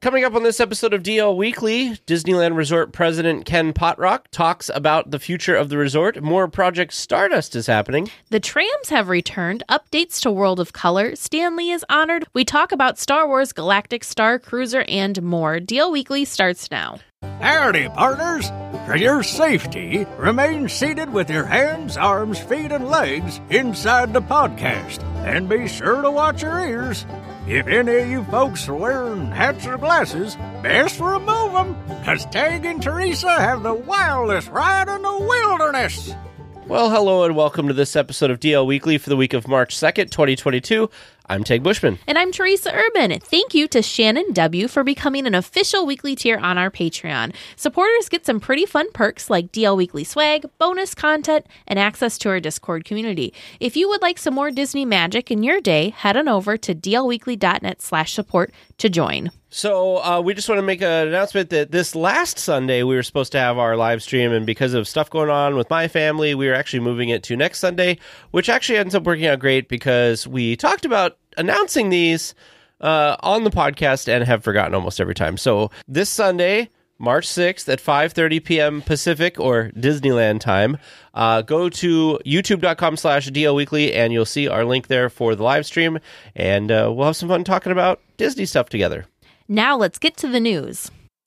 Coming up on this episode of DL Weekly, Disneyland Resort President Ken Potrock talks about the future of the resort. More Project Stardust is happening. The trams have returned. Updates to World of Color. Stan Lee is honored. We talk about Star Wars Galactic Star Cruiser and more. DL Weekly starts now. Howdy, partners. For your safety, remain seated with your hands, arms, feet, and legs inside the podcast. And be sure to watch your ears. If any of you folks are wearing hats or glasses, best remove them, because Tag and Teresa have the wildest ride in the wilderness. Well, hello and welcome to this episode of DL Weekly for the week of March 2nd, 2022. I'm Tag Bushman. And I'm Teresa Urban. Thank you to Shannon W. for becoming an official weekly tier on our Patreon. Supporters get some pretty fun perks like DL Weekly swag, bonus content, and access to our Discord community. If you would like some more Disney magic in your day, head on over to dlweekly.net/support to join. So we just want to make an announcement that this last Sunday we were supposed to have our live stream, and because of stuff going on with my family, we are actually moving it to next Sunday, which actually ends up working out great because we talked about announcing these on the podcast and have forgotten almost every time. So this Sunday, March 6th at 5:30 p.m. Pacific or Disneyland time, go to youtube.com/DL Weekly and you'll see our link there for the live stream, and we'll have some fun talking about Disney stuff together. Now let's get to the news.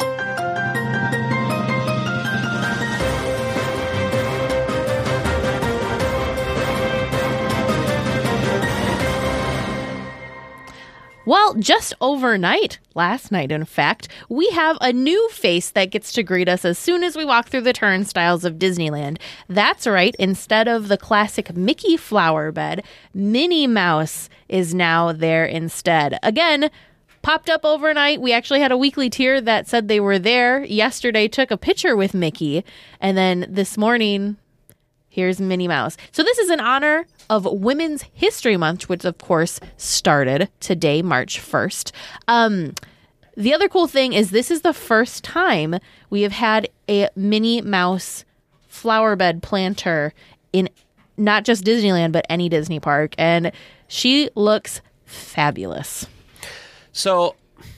Well, just overnight, last night in fact, we have a new face that gets to greet us as soon as we walk through the turnstiles of Disneyland. That's right, instead of the classic Mickey flower bed, Minnie Mouse is now there instead. Again, popped up overnight. We actually had a weekly tier that said they were there. Yesterday took a picture with Mickey, and then this morning, here's Minnie Mouse. So this is in honor of Women's History Month, which of course started today, March 1st. The other cool thing is this is the first time we have had a Minnie Mouse flower bed planter in not just Disneyland, but any Disney park. And she looks fabulous. So,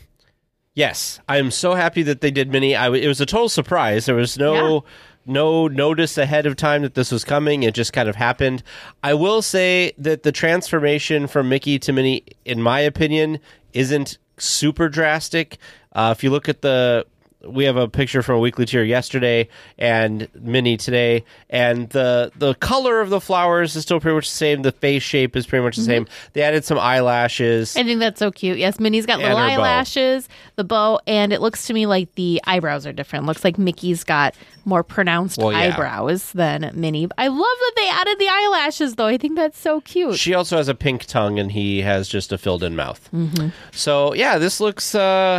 yes, I'm so happy that they did Minnie. It was a total surprise. There was no notice ahead of time that this was coming. It just kind of happened. I will say that the transformation from Mickey to Minnie, in my opinion, isn't super drastic. If you look at we have a picture from a weekly tier yesterday and Minnie today, and the color of the flowers is still pretty much the same. The face shape is pretty much the same. They added some eyelashes. I think that's so cute. Yes, Minnie's got little eyelashes, the bow, and it looks to me like the eyebrows are different. Looks like Mickey's got more pronounced eyebrows than Minnie. I love that they added the eyelashes, though. I think that's so cute. She also has a pink tongue, and he has just a filled-in mouth. So, yeah, this looks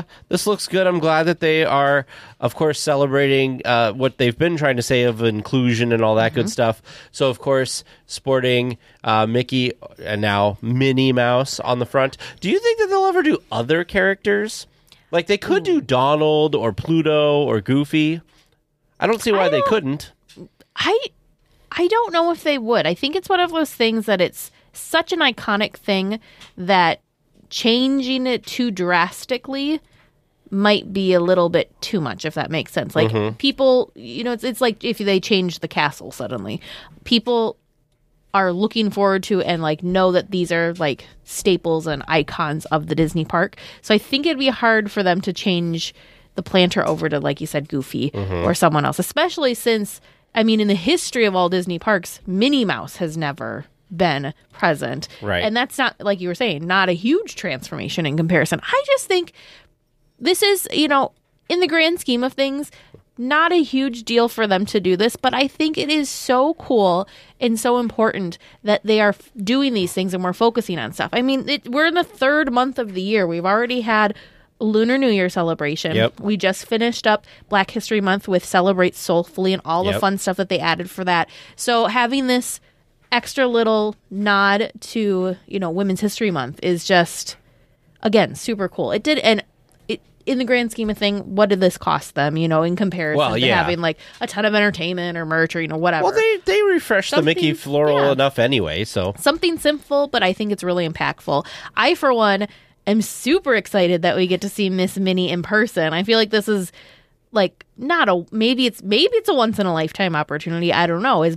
good. I'm glad that they are, of course, celebrating what they've been trying to say of inclusion and all that good stuff. So, of course, sporting Mickey and now Minnie Mouse on the front. Do you think that they'll ever do other characters? Like, they could do Donald or Pluto or Goofy. I don't see why they couldn't. I don't know if they would. I think it's one of those things that it's such an iconic thing that changing it too drastically might be a little bit too much, if that makes sense. Like, people, it's like if they change the castle suddenly. People are looking forward to and, like, know that these are, like, staples and icons of the Disney park. So I think it'd be hard for them to change the planter over to, like you said, Goofy or someone else, especially since, I mean, in the history of all Disney parks, Minnie Mouse has never been present. Right. And that's not, like you were saying, not a huge transformation in comparison. I just think this is, in the grand scheme of things, not a huge deal for them to do this, but I think it is so cool and so important that they are doing these things and we're focusing on stuff. I mean, we're in the third month of the year. We've already had Lunar New Year celebration. Yep. We just finished up Black History Month with Celebrate Soulfully and all the fun stuff that they added for that. So having this extra little nod to, Women's History Month is just, again, super cool. It did, and in the grand scheme of thing, what did this cost them, in comparison to having, like, a ton of entertainment or merch or, whatever? Well, they refreshed the Mickey floral enough anyway, so. Something simple, but I think it's really impactful. I, for one, am super excited that we get to see Miss Minnie in person. I feel like this is like maybe it's a once in a lifetime opportunity. I don't know.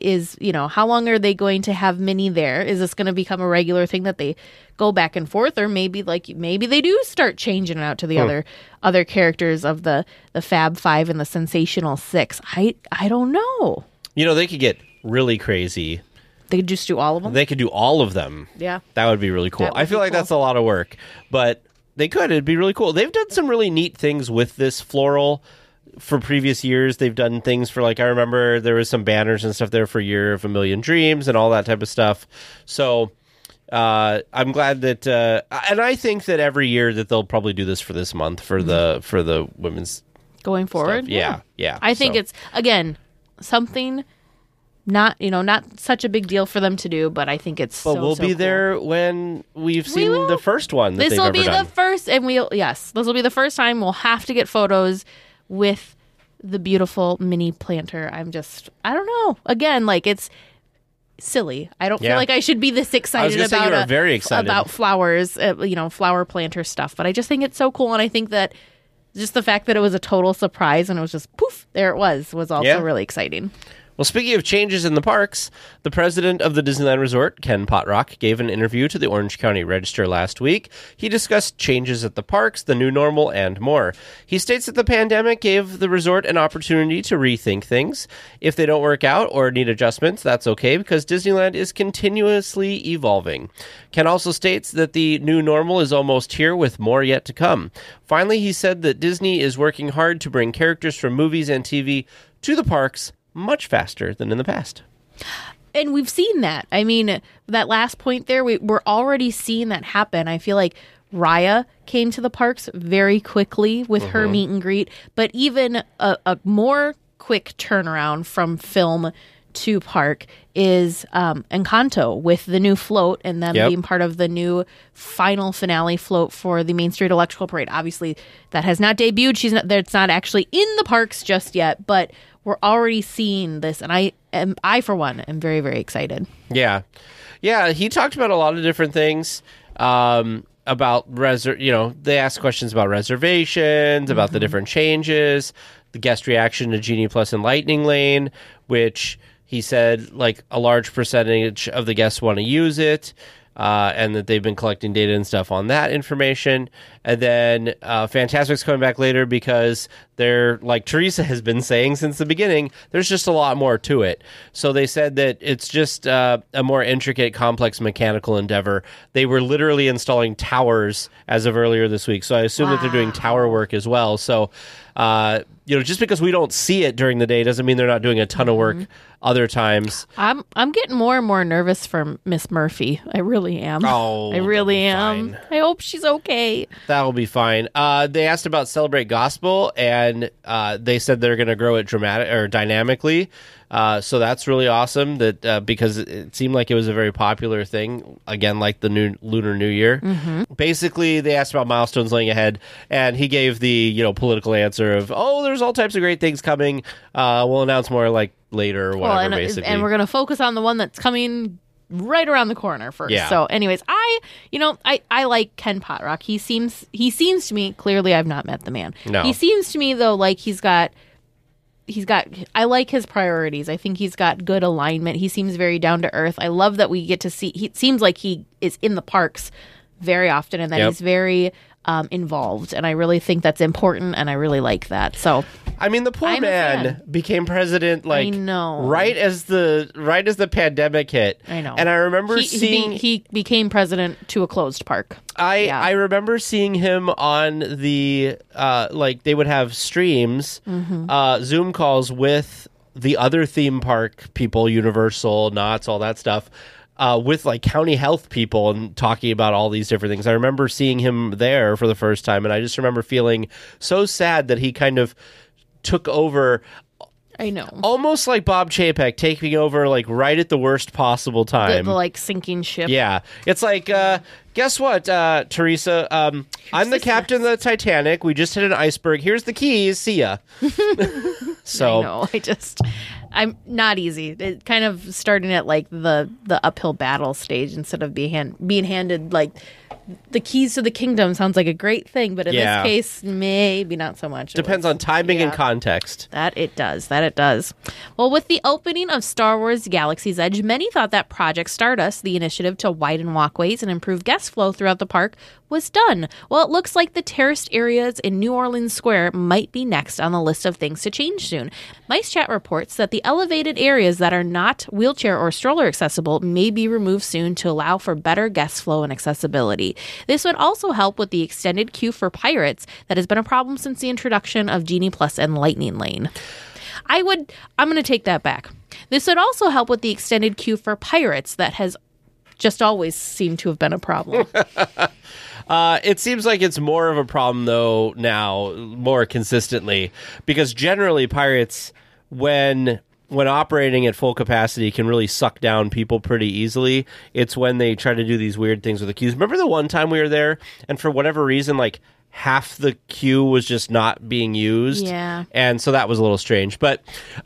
How long are they going to have Minnie there? Is this going to become a regular thing that they go back and forth, or maybe they do start changing it out to the other characters of the Fab Five and the Sensational Six? I don't know. They could get really crazy. They could just do all of them. They could do all of them. Yeah, that would be really cool. I feel like that's a lot of work, but they could. It'd be really cool. They've done some really neat things with this floral for previous years. They've done things for, like, I remember there was some banners and stuff there for Year of a Million Dreams and all that type of stuff. So I'm glad that, and I think that every year that they'll probably do this for this month for the women's going forward. Stuff. Yeah. I think it's, again, something not such a big deal for them to do, but I think it's we'll be cool. there when we've seen the first one that this they've will ever be done. the first, and this will be the first time we'll have to get photos with the beautiful mini planter. I don't know. Again, like, it's silly. I don't feel like I should be this excited about flowers, flower planter stuff, but I just think it's so cool, and I think that just the fact that it was a total surprise and it was just poof, there it was also really exciting. Well, speaking of changes in the parks, the president of the Disneyland Resort, Ken Potrock, gave an interview to the Orange County Register last week. He discussed changes at the parks, the new normal, and more. He states that the pandemic gave the resort an opportunity to rethink things. If they don't work out or need adjustments, that's okay, because Disneyland is continuously evolving. Ken also states that the new normal is almost here, with more yet to come. Finally, he said that Disney is working hard to bring characters from movies and TV to the parks much faster than in the past. And we've seen that. I mean, that last point there, we're already seeing that happen. I feel like Raya came to the parks very quickly with her meet and greet, but even a more quick turnaround from film to park is Encanto, with the new float and them being part of the new final finale float for the Main Street Electrical Parade. Obviously, that has not debuted. It's not actually in the parks just yet, but we're already seeing this, and I for one am very, very excited. Yeah. He talked about a lot of different things. About they asked questions about reservations, about the different changes, the guest reaction to Genie Plus and Lightning Lane, which he said, like, a large percentage of the guests want to use it, and that they've been collecting data and stuff on that information. And then Fantasmic's coming back later because they're, like Teresa has been saying since the beginning, there's just a lot more to it. So they said that it's just a more intricate, complex mechanical endeavor. They were literally installing towers as of earlier this week. So I assume that they're doing tower work as well. So, just because we don't see it during the day doesn't mean they're not doing a ton of work other times. I'm getting more and more nervous for Miss Murphy. I really am. Oh, I really am. fine. I hope she's okay. That'll be fine. They asked about Celebrate Gospel, and they said they're going to grow it dynamically. So that's really awesome. That because it seemed like it was a very popular thing. Again, like the new Lunar New Year. Basically, they asked about milestones laying ahead, and he gave the political answer of, there's all types of great things coming. We'll announce more like later or whatever. Basically, and we're going to focus on the one that's coming right around the corner first. Yeah. So anyways, I like Ken Potrock. He seems to me, clearly I've not met the man. No. He seems to me though like he's got I like his priorities. I think he's got good alignment. He seems very down to earth. I love that we get to see, it seems like he is in the parks very often and that he's very involved, and I really think that's important, and I really like that. So I mean, the poor man became president I know. right as the pandemic hit. I know. And I remember he became president to a closed park. I remember seeing him on the they would have streams, Zoom calls with the other theme park people, Universal, Knott's, all that stuff. With like county health people and talking about all these different things. I remember seeing him there for the first time, and I just remember feeling so sad that he kind of took over. I know. Almost like Bob Chapek taking over like right at the worst possible time. The like sinking ship. Yeah. It's like, guess what, Teresa? I'm the captain of the Titanic. We just hit an iceberg. Here's the keys. See ya. So I know. I'm not easy. It kind of starting at like the uphill battle stage instead of being handed like the keys to the kingdom sounds like a great thing, but in Yeah. this case, maybe not so much. Depends on timing and context. That it does. Well, with the opening of Star Wars Galaxy's Edge, many thought that Project Stardust, the initiative to widen walkways and improve guest flow throughout the park, was done. Well, it looks like the terraced areas in New Orleans Square might be next on the list of things to change soon. Mice Chat reports that the elevated areas that are not wheelchair or stroller accessible may be removed soon to allow for better guest flow and accessibility. This would also help with the extended queue for pirates that has been a problem since the introduction of Genie Plus and Lightning Lane. I'm going to take that back. This would also help with the extended queue for pirates that has just always seemed to have been a problem. It seems like it's more of a problem, though, now, more consistently, because generally pirates, when operating at full capacity, can really suck down people pretty easily. It's when they try to do these weird things with the queues. Remember the one time we were there, and for whatever reason, like, half the queue was just not being used? Yeah. And so that was a little strange. But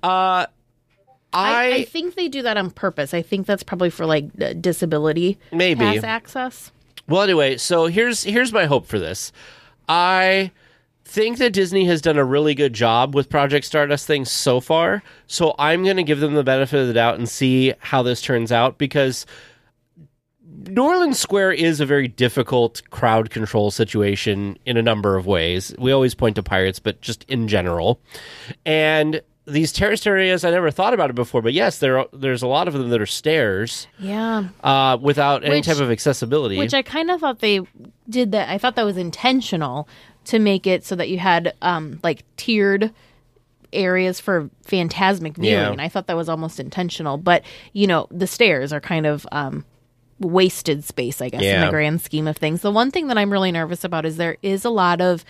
I think they do that on purpose. I think that's probably for, like, disability Maybe. pass access. Well, anyway, so here's my hope for this. I think that Disney has done a really good job with Project Stardust things so far, so I'm going to give them the benefit of the doubt and see how this turns out, because New Orleans Square is a very difficult crowd control situation in a number of ways. We always point to pirates, but just in general. And these terraced areas, I never thought about it before, but yes, there's a lot of them that are stairs. Yeah. Without any type of accessibility. Which I kind of thought they did that. I thought that was intentional to make it so that you had like tiered areas for phantasmic viewing. Yeah. I thought that was almost intentional. But, the stairs are kind of wasted space, I guess, in the grand scheme of things. The one thing that I'm really nervous about is there is a lot of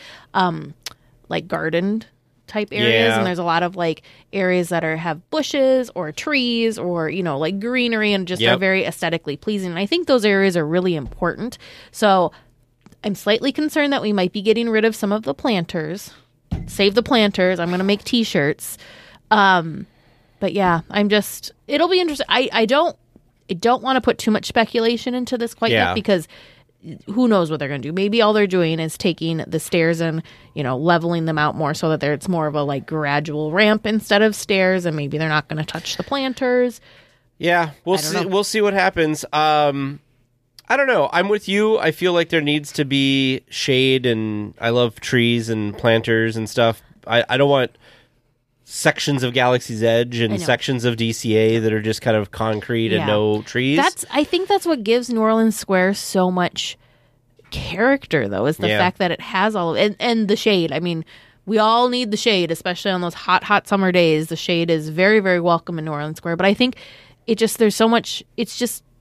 like gardened type areas, and there's a lot of like areas that have bushes or trees or like greenery and just are very aesthetically pleasing, and I think those areas are really important. So I'm slightly concerned that we might be getting rid of some of the planters. Save the planters. I'm going to make t-shirts. But yeah, it'll be interesting. I don't want to put too much speculation into this quite yet, because who knows what they're going to do. Maybe all they're doing is taking the stairs and, leveling them out more so that it's more of a like gradual ramp instead of stairs, and maybe they're not going to touch the planters. Yeah, we'll see. We'll see what happens. I don't know. I'm with you. I feel like there needs to be shade, and I love trees and planters and stuff. I don't want sections of Galaxy's Edge and sections of DCA that are just kind of concrete and no trees. I think that's what gives New Orleans Square so much character, though, is the fact that it has all of and the shade. I mean, we all need the shade, especially on those hot summer days. The shade is very, very welcome in New Orleans Square. But I think there's so much. It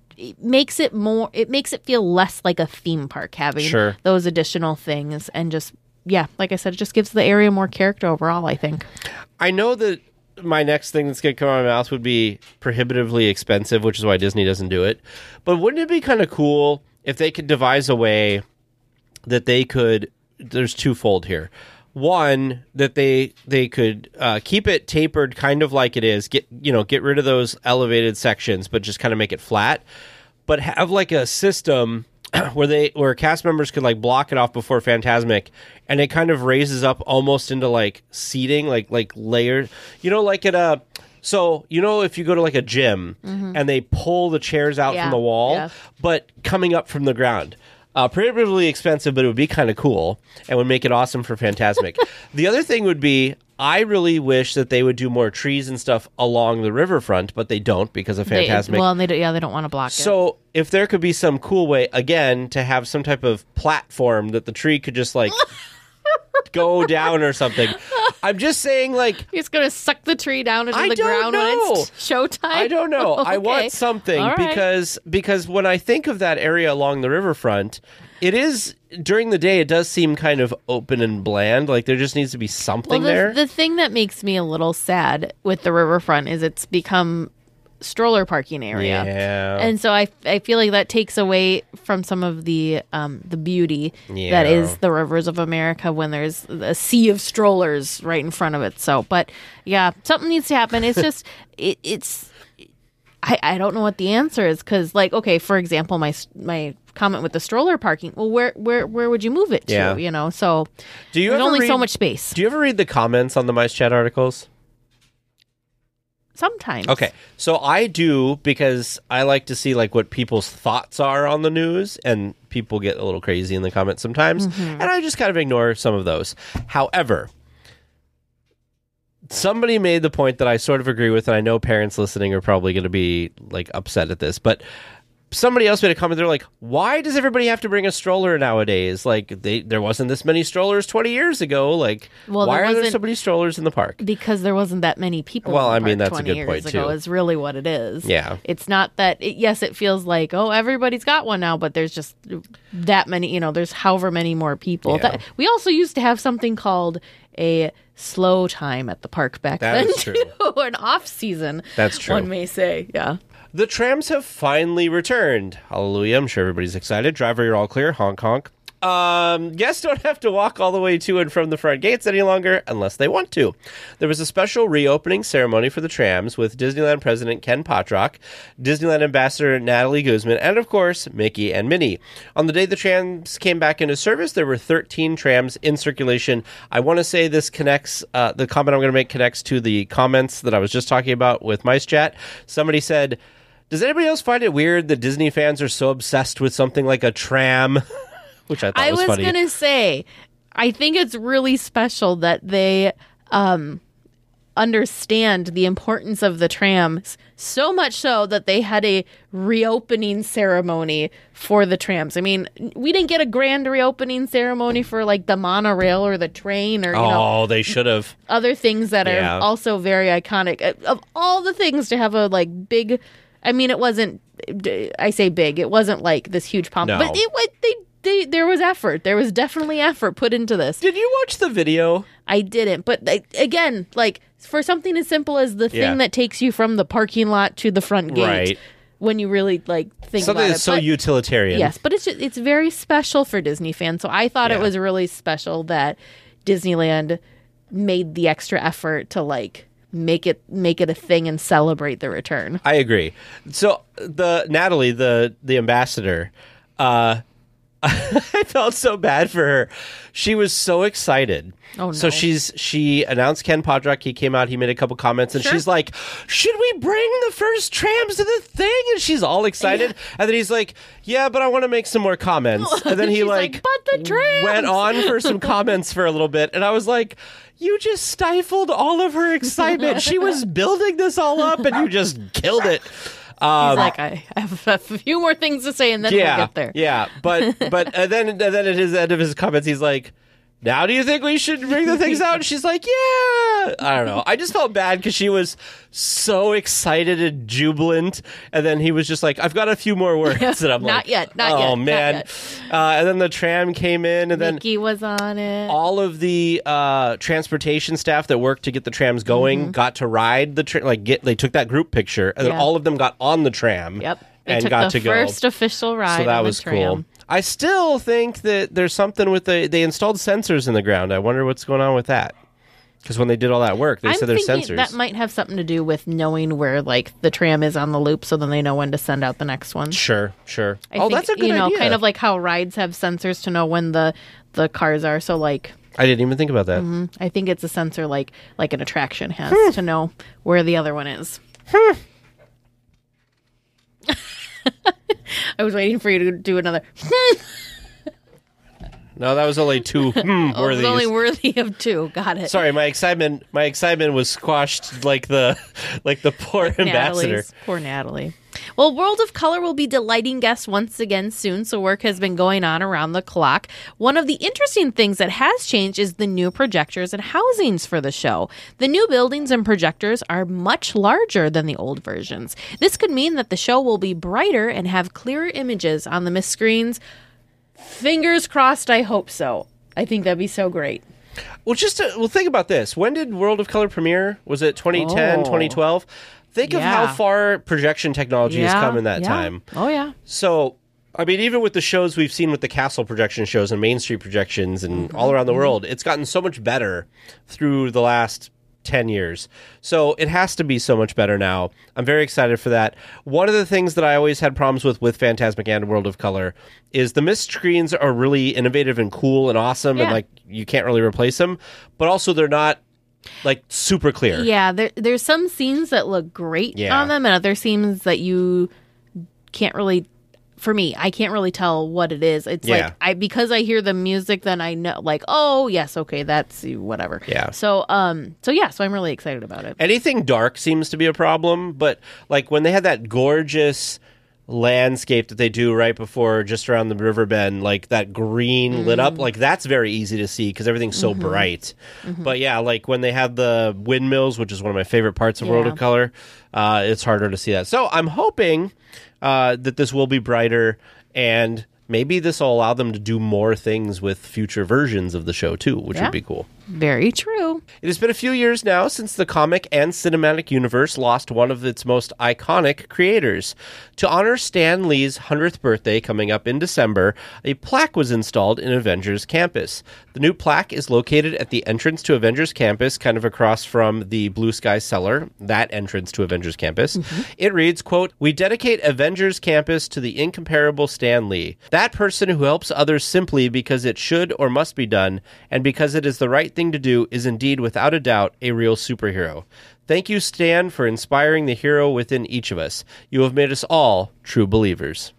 makes it feel less like a theme park having those additional things, and just like I said, it just gives the area more character overall, I think. I know that my next thing that's going to come out of my mouth would be prohibitively expensive, which is why Disney doesn't do it. But wouldn't it be kind of cool if they could devise a way that they could, there's twofold here. One, that they could keep it tapered kind of like it is, get rid of those elevated sections, but just kind of make it flat, but have like a system where cast members could like block it off before Phantasmic, and it kind of raises up almost into like seating, like layers. Like at a if you go to like a gym and they pull the chairs out from the wall, but coming up from the ground. Prohibitively expensive, but it would be kind of cool and would make it awesome for Phantasmic. The other thing would be, I really wish that they would do more trees and stuff along the riverfront, but they don't because of Phantasmic. They don't want to block it. So if there could be some cool way, again, to have some type of platform that the tree could just like go down or something. I'm just saying, like, he's going to suck the tree down into the ground when it's showtime. I don't know. Okay. I want something because when I think of that area along the riverfront, it is during the day. It does seem kind of open and bland. Like there just needs to be something there. The thing that makes me a little sad with the riverfront is it's become stroller parking area, and so I feel like that takes away from some of the beauty that is the rivers of America when there's a sea of strollers right in front of it. So, but something needs to happen. It's just I don't know what the answer is, because like, okay, for example, my comment with the stroller parking. Well, where would you move it to? Yeah. You know, so Do you there's ever only so read- much space. Do you ever read the comments on the Mice Chat articles? Sometimes. Okay, so I do because I like to see like what people's thoughts are on the news, and people get a little crazy in the comments sometimes, and I just kind of ignore some of those. However, somebody made the point that I sort of agree with, and I know parents listening are probably going to be like upset at this, but somebody else made a comment. They're like, why does everybody have to bring a stroller nowadays? Like, there wasn't this many strollers 20 years ago. Like, Well, why there are there wasn't- so many strollers in the park? Because there wasn't that many people. Well, in the I mean, park that's a 20 good years point, ago too. Is really what it is. Yeah. It's not that. Yes, it feels like everybody's got one now, but there's just that many. You know, there's however many more people. Yeah. We also used to have something called a slow time at the park back That then is true. too. An off season. That's true. One may say, yeah. The trams have finally returned. Hallelujah. I'm sure everybody's excited. Driver, you're all clear. Honk, honk. Guests don't have to walk all the way to and from the front gates any longer unless they want to. There was a special reopening ceremony for the trams with Disneyland President Ken Potrock, Disneyland Ambassador Natalie Guzman, and of course, Mickey and Minnie. On the day the trams came back into service, there were 13 trams in circulation. I want to say this connects, the comment I'm going to make connects to the comments that I was just talking about with Mice Chat. Somebody said, does anybody else find it weird that Disney fans are so obsessed with something like a tram? Which I thought was funny. I was going to say, I think it's really special that they understand the importance of the trams, so much so that they had a reopening ceremony for the trams. I mean, we didn't get a grand reopening ceremony for like the monorail or the train or, They should have. other things that Yeah. are also very iconic. Of all the things to have a like big, I mean, it wasn't, I say big, it wasn't like this huge pomp, No. but it was, there was effort. There was definitely effort put into this. Did you watch the video? I didn't, but again, like for something as simple as the thing Yeah. that takes you from the parking lot to the front gate, Right. when you really like think Something about that's it. so But- utilitarian. Yes, but it's very special for Disney fans. So I thought Yeah. it was really special that Disneyland made the extra effort to like make it a thing and celebrate the return. I agree. So Natalie, the ambassador, I felt so bad for her. She was so excited. Oh, no. So she announced Ken Potrock. He came out. He made a couple comments, and Sure. she's like, "Should we bring the first trams to the thing?" And she's all excited. And then he's like, "Yeah, but I want to make some more comments." And then he She's like, "But the trams!" went on for some comments for a little bit, and I was like, "You just stifled all of her excitement. She was building this all up, and you just killed it." He's like, I have a few more things to say, and then we'll get there. Yeah, but then at his end of his comments, he's like, "Now do you think we should bring the things out?" And she's like, "Yeah." I don't know. I just felt bad because she was so excited and jubilant, and then he was just like, "I've got a few more words," and I'm Not like, yet, not "Oh yet, not man!" yet. And then the tram came in, and then Mickey was on it. all of the transportation staff that worked to get the trams going got to ride the tram. They took that group picture, and then Yeah. all of them got on the tram. Yep. They and took got the to go. first official ride So that on the was tram. cool. I still think that there's something with they installed sensors in the ground. I wonder what's going on with that. Because when they did all that work, they I'm said there's thinking sensors. that might have something to do with knowing where like the tram is on the loop, so then they know when to send out the next one. Sure. I think, That's a good idea. kind of like how rides have sensors to know when the cars are. So like, I didn't even think about that. I think it's a sensor like an attraction has to know where the other one is. I was waiting for you to do another. No, that was only two It was worthies. only worthy of two. Got it. Sorry, my excitement was squashed like the poor ambassador. Natalie's. Poor Natalie. Well, World of Color will be delighting guests once again soon, so work has been going on around the clock. One of the interesting things that has changed is the new projectors and housings for the show. The new buildings and projectors are much larger than the old versions. This could mean that the show will be brighter and have clearer images on the Miss screens. Fingers crossed, I hope so. I think that'd be so great. Well, think about this. When did World of Color premiere? Was it 2010, Oh. 2012? Think of Yeah. how far projection technology has come in that time. Oh, yeah. So, I mean, even with the shows we've seen with the Castle projection shows and Main Street projections and all around the world, it's gotten so much better through the last 10 years. So it has to be so much better now. I'm very excited for that. One of the things that I always had problems with Fantasmic and World of Color is the mist screens are really innovative and cool and awesome, and like you can't really replace them, but also they're not like super clear. Yeah, there's some scenes that look great on them, and other scenes that you can't really. For me, I can't really tell what it is. It's like because I hear the music, then I know, like, oh yes, okay, that's whatever. Yeah. So I'm really excited about it. Anything dark seems to be a problem, but like when they had that gorgeous landscape that they do right before, just around the river bend, like that green lit up, like that's very easy to see because everything's so bright. But yeah, like when they have the windmills, which is one of my favorite parts of World of Color, it's harder to see that. So I'm hoping that this will be brighter, and maybe this will allow them to do more things with future versions of the show too, which would be cool. Very true. It has been a few years now since the comic and cinematic universe lost one of its most iconic creators. To honor Stan Lee's 100th birthday coming up in December, a plaque was installed in Avengers Campus. The new plaque is located at the entrance to Avengers Campus, kind of across from the Blue Sky Cellar, that entrance to Avengers Campus. It reads, quote, "We dedicate Avengers Campus to the incomparable Stan Lee, that person who helps others simply because it should or must be done, and because it is the right thing to do, is indeed, without a doubt, a real superhero. Thank you, Stan, for inspiring the hero within each of us. You have made us all true believers."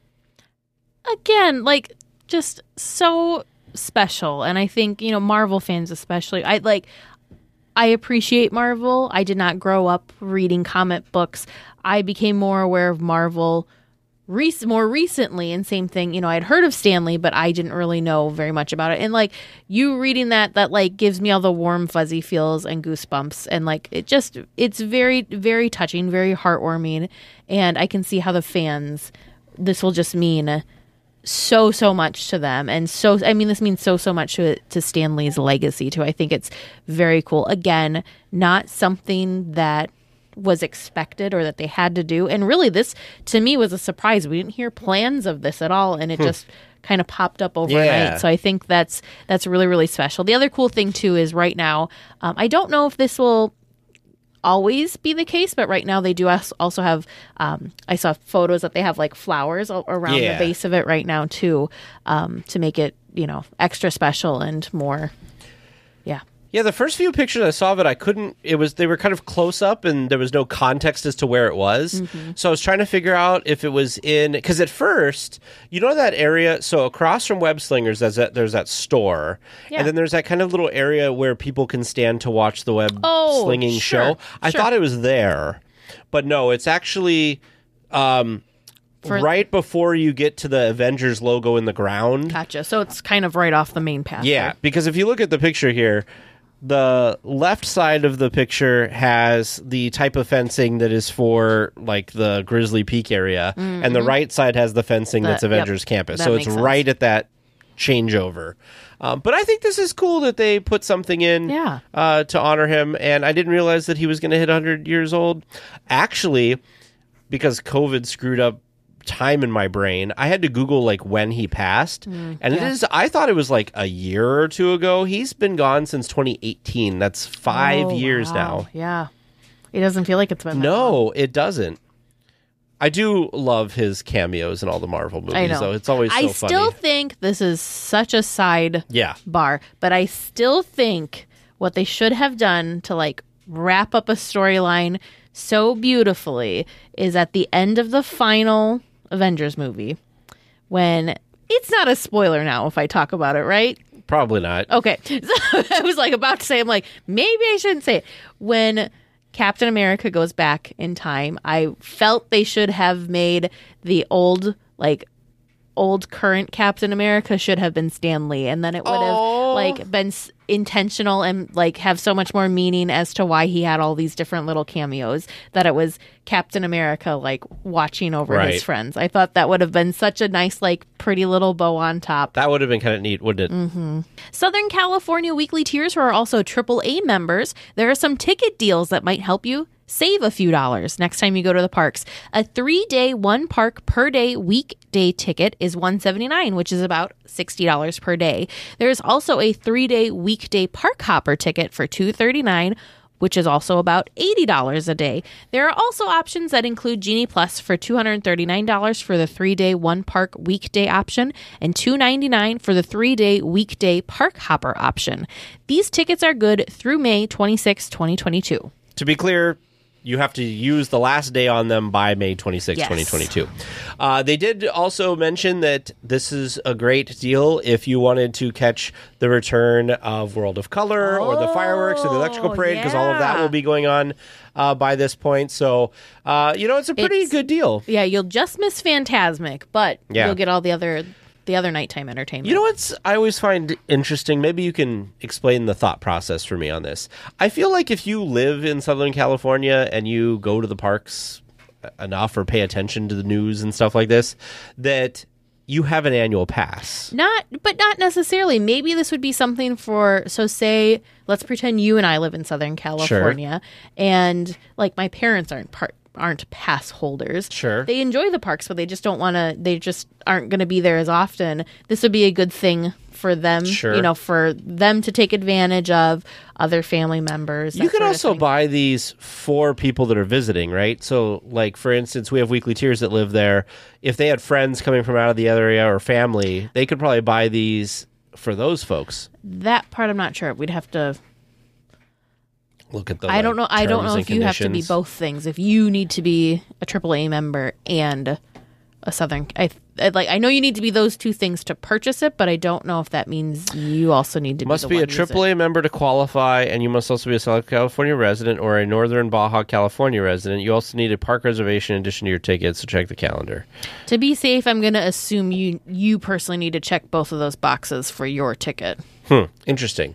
Again, like, just so special. And I think, Marvel fans especially, I appreciate Marvel. I did not grow up reading comic books. I became more aware of Marvel more recently, and same thing, I'd heard of Stan Lee, but I didn't really know very much about it. And like you reading that like gives me all the warm fuzzy feels and goosebumps, and like it's very, very touching, very heartwarming, and I can see how the fans, this will just mean so much to them, and this means so much to Stan Lee's legacy too. I think it's very cool. Again, not something that was expected or that they had to do, and really this to me was a surprise. We didn't hear plans of this at all, and it just kind of popped up overnight. So I think that's really, really special. The other cool thing too is right now, I don't know if this will always be the case, but right now they do also have I saw photos that they have like flowers around the base of it right now too, to make it extra special and more Yeah, the first few pictures I saw of it, they were kind of close up and there was no context as to where it was. So I was trying to figure out if it was because at first, that area, so across from Web Slingers, there's that store. Yeah. And then there's that kind of little area where people can stand to watch the web slinging show. I thought it was there, but no, it's actually right before you get to the Avengers logo in the ground. Gotcha. So it's kind of right off the main path. Yeah, because if you look at the picture here, the left side of the picture has the type of fencing that is for like the Grizzly Peak area, and the right side has the fencing that's Avengers Campus. So it's right at that changeover. But I think this is cool that they put something in to honor him, and I didn't realize that he was going to hit 100 years old. Actually, because COVID screwed up time in my brain, I had to Google like when he passed, and I thought it was like a year or two ago. He's been gone since 2018. That's 5 years now. Yeah, it doesn't feel like it's been that no long. It doesn't. I do love his cameos in all the Marvel movies, though. It's always so funny. I still think this is such a side bar, but I still think what they should have done to like wrap up a storyline so beautifully is at the end of the final Avengers movie, when it's not a spoiler now if I talk about it, right? Probably not. Okay. So I was like about to say, I'm like, maybe I shouldn't say it. When Captain America goes back in time, I felt they should have made the old current Captain America should have been Stan Lee, and then it would have been intentional and like have so much more meaning as to why he had all these different little cameos, that it was Captain America like watching over his friends. I thought that would have been such a nice like pretty little bow on top. That would have been kind of neat, wouldn't it? Southern California weekly tiers who are also AAA members, there are some ticket deals that might help you save a few dollars next time you go to the parks. A 3-day, 1 park per day weekday ticket is $179, which is about $60 per day. There's also a 3-day weekday park hopper ticket for $239, which is also about $80 a day. There are also options that include Genie Plus for $239 for the 3-day one-park weekday option and $299 for the 3-day weekday park hopper option. These tickets are good through May 26, 2022. To be clear, you have to use the last day on them by May 26, Yes. 2022. They did also mention that this is a great deal if you wanted to catch the return of World of Color or the fireworks or the electrical parade, because all of that yeah. will be going on by this point. So, it's a pretty good deal. Yeah, you'll just miss Phantasmic, but Yeah. you'll get all the other nighttime entertainment. You know what's I always find interesting? Maybe you can explain the thought process for me on this. I feel like if you live in Southern California and you go to the parks enough or pay attention to the news and stuff like this, that you have an annual pass. Not necessarily. Maybe this would be something for, so say, let's pretend you and I live in Southern California, and like my parents aren't pass holders. Sure. They enjoy the parks, but they just don't want to, they just aren't going to be there as often. This would be a good thing for them, Sure. For them to take advantage of, other family members. You can also buy these for people that are visiting, right? So, like, for instance, we have Weekly Tears that live there. If they had friends coming from out of the area or family, they could probably buy these for those folks. That part I'm not sure. We'd have to Look at the I don't know terms and if you have to be conditions. both things. If you need to be a AAA member and a Southern, I know you need to be those two things to purchase it, but I don't know if that means you also need to Must be be a the one using AAA member to qualify, and you must also be a Southern California resident or a Northern Baja California resident. You also need a park reservation in addition to your tickets, so check the calendar. it. To be safe, I'm going to assume you personally need to check both of those boxes for your ticket, Interesting.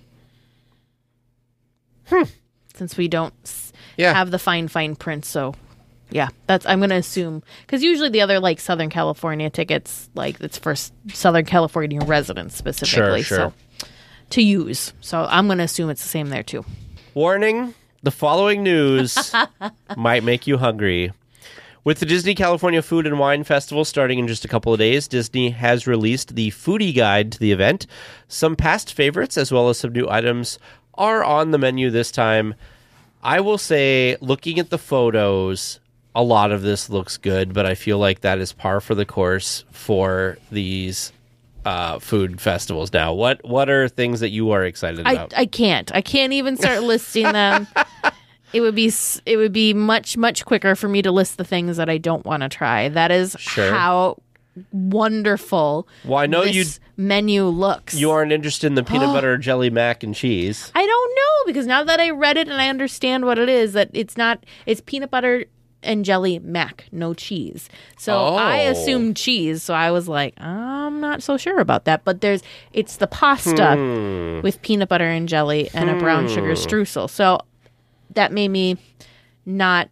since we don't Yeah. have the fine print. So, yeah, I'm going to assume, because usually the other like Southern California tickets, like it's for Southern California residents specifically. Sure. So to use. So I'm going to assume it's the same there too. Warning, the following news might make you hungry. With the Disney California Food and Wine Festival starting in just a couple of days, Disney has released the foodie guide to the event. Some past favorites, as well as some new items, are on the menu this time. I will say, looking at the photos, a lot of this looks good, but I feel like that is par for the course for these food festivals now. What are things that you are excited about? I can't even start listing them. It would be much quicker for me to list the things that I don't want to try. That is Sure. how wonderful Well, I know this menu looks. You aren't interested in the peanut butter jelly mac and cheese. I don't know, because now that I read it and I understand what it is, that it's peanut butter and jelly mac, no cheese. So I assumed cheese, so I was like, I'm not so sure about that. But it's the pasta with peanut butter and jelly and a brown sugar streusel. So that made me not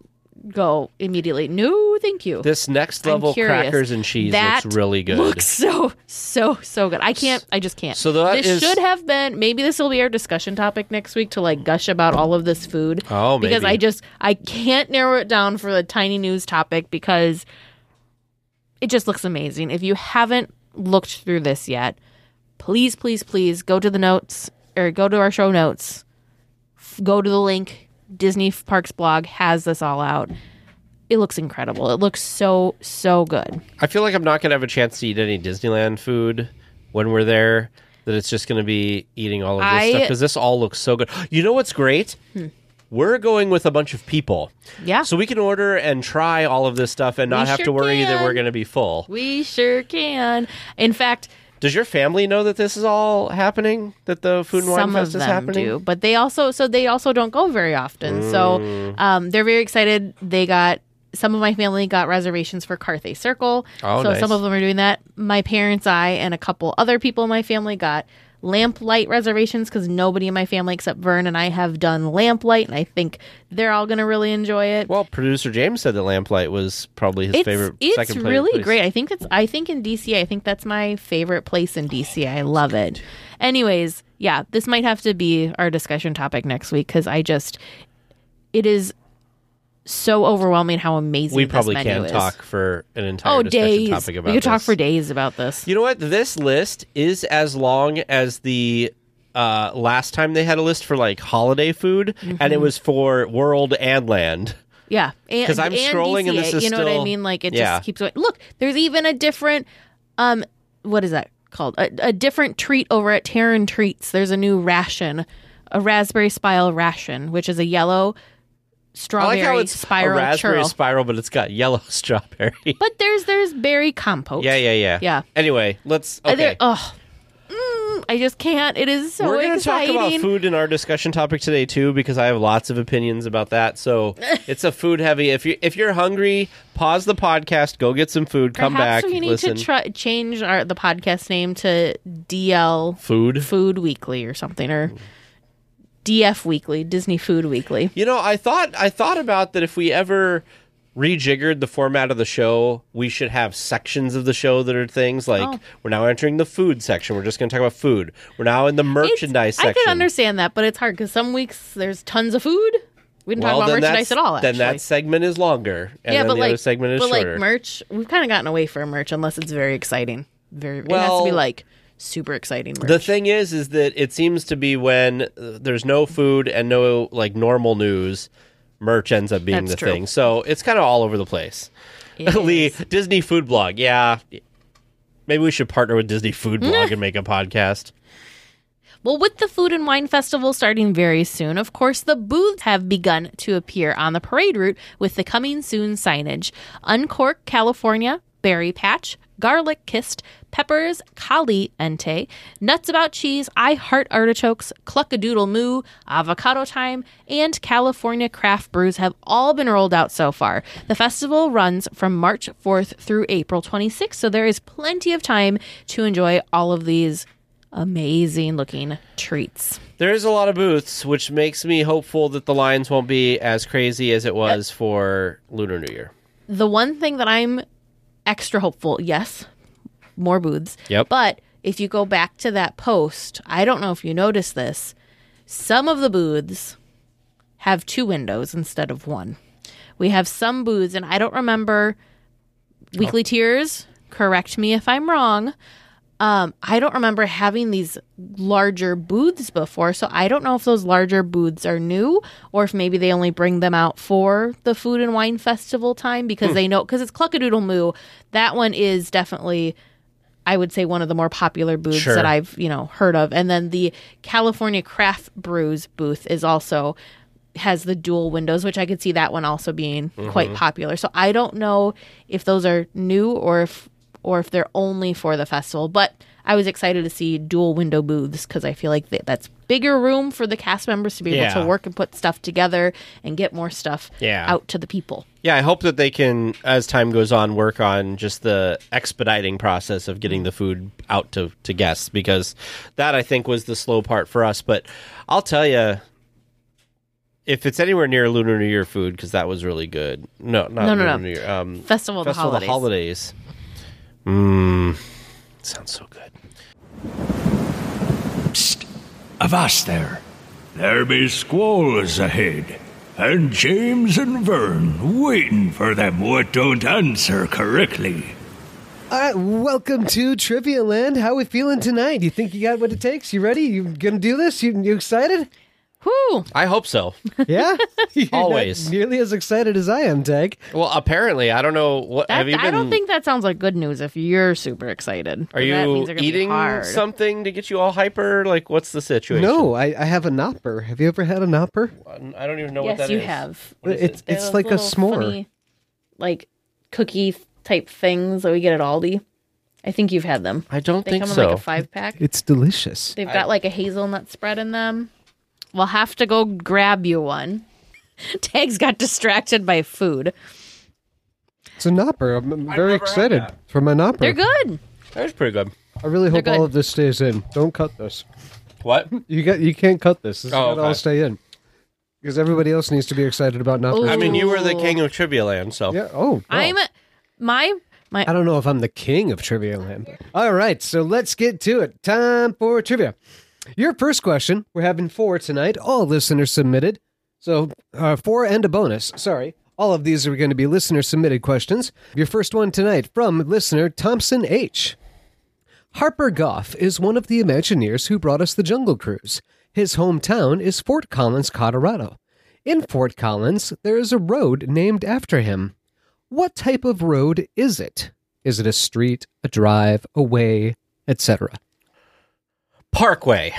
go immediately, no, thank you. This next level I'm curious. crackers and cheese That looks really good. Looks so good. I just can't. So that this should have been, maybe this will be our discussion topic next week, to like gush about all of this food. Oh, maybe. Because I can't narrow it down for the tiny news topic, because it just looks amazing. If you haven't looked through this yet, please go to the notes, or go to our show notes, go to the link. Disney Parks blog has this all out. It looks incredible. It looks so good. I feel like I'm not going to have a chance to eat any Disneyland food when we're there, that it's just going to be eating all of this stuff, because this all looks so good. You know what's great? We're going with a bunch of people. Yeah. So we can order and try all of this stuff and not have sure to worry that can. we're going to be full. We sure can. In fact, Does your family know that this is all happening? That the Food and Wine some Fest of is them happening? do, but they also don't go very often. So they're very excited. Some of my family got reservations for Carthay Circle. Oh, so nice. some of them are doing that. My parents, I, and a couple other people in my family got Lamplight reservations, because nobody in my family except Vern and I have done Lamplight, and I think they're all going to really enjoy it. Well, producer James said that Lamplight was probably his favorite. It's second really place. great. I think in DC, I think that's my favorite place in DC. I love it. Anyways, yeah, this might have to be our discussion topic next week, because it is so overwhelming how amazing We this probably menu can't is. talk for an entire discussion days. topic about We could talk this. for days about this. You know what? This list is as long as the last time they had a list for like holiday food, and it was for World and Land. Yeah, because I'm scrolling and this is you know what I still- mean? Like it Yeah. just keeps going. Look, there's even a different what is that called? A different treat over at Terran Treats. There's a new ration, a raspberry spiral ration, which is a yellow I strawberry like how it's spiral a raspberry churro. spiral, but it's got yellow strawberry. But there's berry compote. Yeah. Anyway, let's. Okay. I just can't. It is so We're going to talk exciting. about food in our discussion topic today too, because I have lots of opinions about that. So it's a food heavy. If you're hungry, pause the podcast, go get some food, come Perhaps back, we need listen. to change the podcast name to DL Food Weekly or something, or DF Weekly, Disney Food Weekly. You know, I thought about that if we ever rejiggered the format of the show, we should have sections of the show that are things like we're now entering the food section. We're just going to talk about food. We're now in the merchandise I section. can understand that, but it's hard because some weeks there's tons of food. We didn't talk about then merchandise at all. Actually. Then that segment is longer, and then but the other segment is shorter. like merch, we've kind of gotten away from merch unless it's very exciting. It has Well, to be like super exciting merch. The thing is that it seems to be when there's no food and no like normal news, merch ends up being That's the true. thing. So it's kind of all over the place. It Lee, is. Disney Food Blog. Yeah. Maybe we should partner with Disney Food Blog and make a podcast. Well, with the Food and Wine Festival starting very soon, of course, the booths have begun to appear on the parade route with the coming soon signage. Uncork, California, Berry Patch, Garlic Kissed, Peppers, Caliente, Nuts About Cheese, I Heart Artichokes, Cluck-a-Doodle Moo, Avocado Time, and California Craft Brews have all been rolled out so far. The festival runs from March 4th through April 26th, so there is plenty of time to enjoy all of these amazing looking treats. There is a lot of booths, which makes me hopeful that the lines won't be as crazy as it was for Lunar New Year. The one thing that I'm extra hopeful, yes, more booths. Yep. But if you go back to that post, I don't know if you noticed this, some of the booths have 2 windows instead of 1. We have some booths, and I don't remember Weekly Tiers, correct me if I'm wrong. I don't remember having these larger booths before, so I don't know if those larger booths are new or if maybe they only bring them out for the Food and Wine Festival time because they know, because it's Cluck-a-Doodle Moo. That one is definitely, I would say, one of the more popular booths Sure. that I've, heard of. And then the California Craft Brews booth is also has the dual windows, which I could see that one also being quite popular. So I don't know if those are new or if they're only for the festival. But I was excited to see dual window booths because I feel like that's bigger room for the cast members to be able Yeah. to work and put stuff together and get more stuff Yeah. out to the people. Yeah, I hope that they can, as time goes on, work on just the expediting process of getting the food out to guests, because that, I think, was the slow part for us. But I'll tell you, if it's anywhere near Lunar New Year food, because that was really good. No, not No. Lunar New Year. Festival of the Festival of the Holidays. Holidays. Sounds so good. Psst! Avast there. There be squalls ahead, and James and Vern waiting for them what don't answer correctly. Welcome to Trivia Land. How we feeling tonight? You think you got what it takes? You ready? You gonna do this? You excited? Whew. I hope so. Yeah? You're not Always. nearly as excited as I am, Tag. Well, apparently, I don't know what. Have you been? I don't think that sounds like good news if you're super excited. Are That you means they're gonna be eating hard. something to get you all hyper? Like, what's the situation? No, I have a Nopper. Have you ever had a Nopper? I don't even know what Yes, that you is. have. What is It's They're it's those like a little s'more. funny, like cookie type things that we get at Aldi. I think you've had them. I don't They think come in so. like a 5-pack. It's delicious. They've got like a hazelnut spread in them. We'll have to go grab you one. Tags got distracted by food. It's a Nopper. I'm very never excited had that. for my Nopper. They're good. That was pretty good. I really hope They're all good. of this stays in. Don't cut this. What? You can't cut this. This Oh, has got to all okay. stay in. Because everybody else needs to be excited about Noppers. I mean, you were the Ooh. king of Trivia Land, so. Yeah. Oh. I'm my I don't know if I'm the king of Trivia Land. All right, so let's get to it. Time for trivia. Your first question, we're having 4 tonight, all listeners submitted. So 4 and a bonus, sorry. All of these are going to be listener submitted questions. Your first one tonight from listener Thompson H. Harper Goff is one of the Imagineers who brought us the Jungle Cruise. His hometown is Fort Collins, Colorado. In Fort Collins, there is a road named after him. What type of road is it? Is it a street, a drive, a way, etc.? Parkway.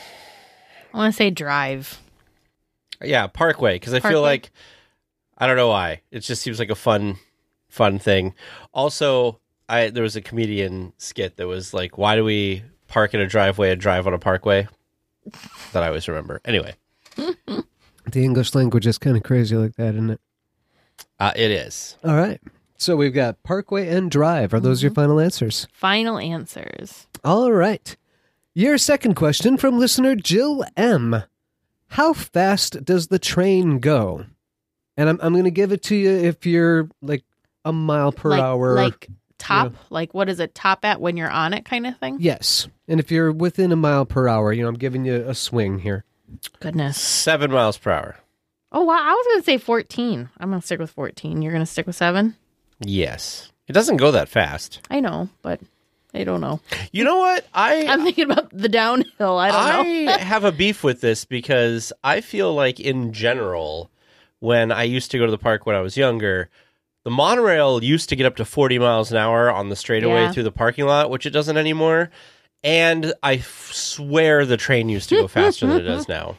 I want to say drive. Yeah, Parkway, because I feel Parkway? like, I don't know why. It just seems like a fun thing. Also, there was a comedian skit that was like, why do we park in a driveway and drive on a parkway? That I always remember. Anyway. The English language is kind of crazy like that, isn't it? It is. All right. So we've got Parkway and Drive. Are those your final answers? Final answers. All right. Your second question from listener Jill M. How fast does the train go? And I'm going to give it to you if you're like a mile per hour. Like top? Yeah. Like what does it top at when you're on it kind of thing? Yes. And if you're within a mile per hour, I'm giving you a swing here. Goodness. 7 miles per hour. Oh, wow. I was going to say 14. I'm going to stick with 14. You're going to stick with 7? Yes. It doesn't go that fast. I know, but I don't know. You know what? I'm thinking about the downhill. I don't know. I have a beef with this because I feel like in general, when I used to go to the park when I was younger, the monorail used to get up to 40 miles an hour on the straightaway Yeah. through the parking lot, which it doesn't anymore. And I swear the train used to go faster than it does now.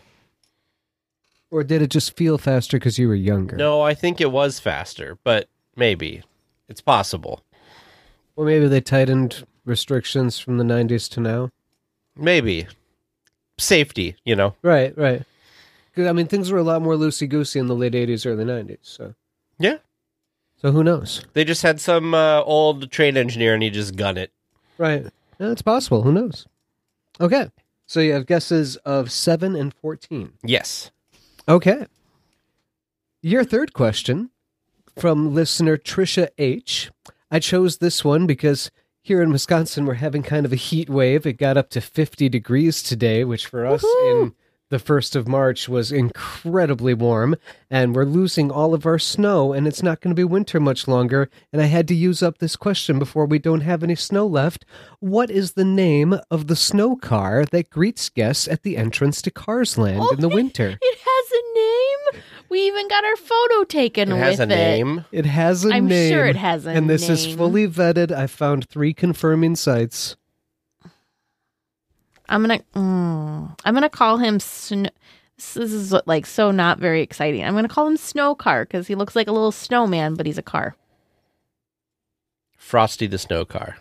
Or did it just feel faster because you were younger? No, I think it was faster, but maybe. It's possible. Or maybe they tightened restrictions from the 90s to now. Maybe. Safety, Right, right. 'Cause, I mean, things were a lot more loosey-goosey in the late 80s, early 90s. So Yeah. who knows? They just had some old train engineer and he just gunned it. Right. Yeah, it's possible. Who knows? Okay. So you have guesses of 7 and 14. Yes. Okay. Your third question from listener Trisha H. I chose this one because here in Wisconsin, we're having kind of a heat wave. It got up to 50 degrees today, which for us in the 1st of March was incredibly warm, and we're losing all of our snow, and it's not going to be winter much longer, and I had to use up this question before we don't have any snow left. What is the name of the snow car that greets guests at the entrance to Cars Land in the winter? It has a name. We even got our photo taken It with has a name. It has a I'm name. sure it has a And this is name. fully vetted. I found 3 confirming sites. I'm gonna call him This is like so not very exciting. I'm gonna call him Snow Car because he looks like a little snowman, but he's a car. Frosty the Snow Car.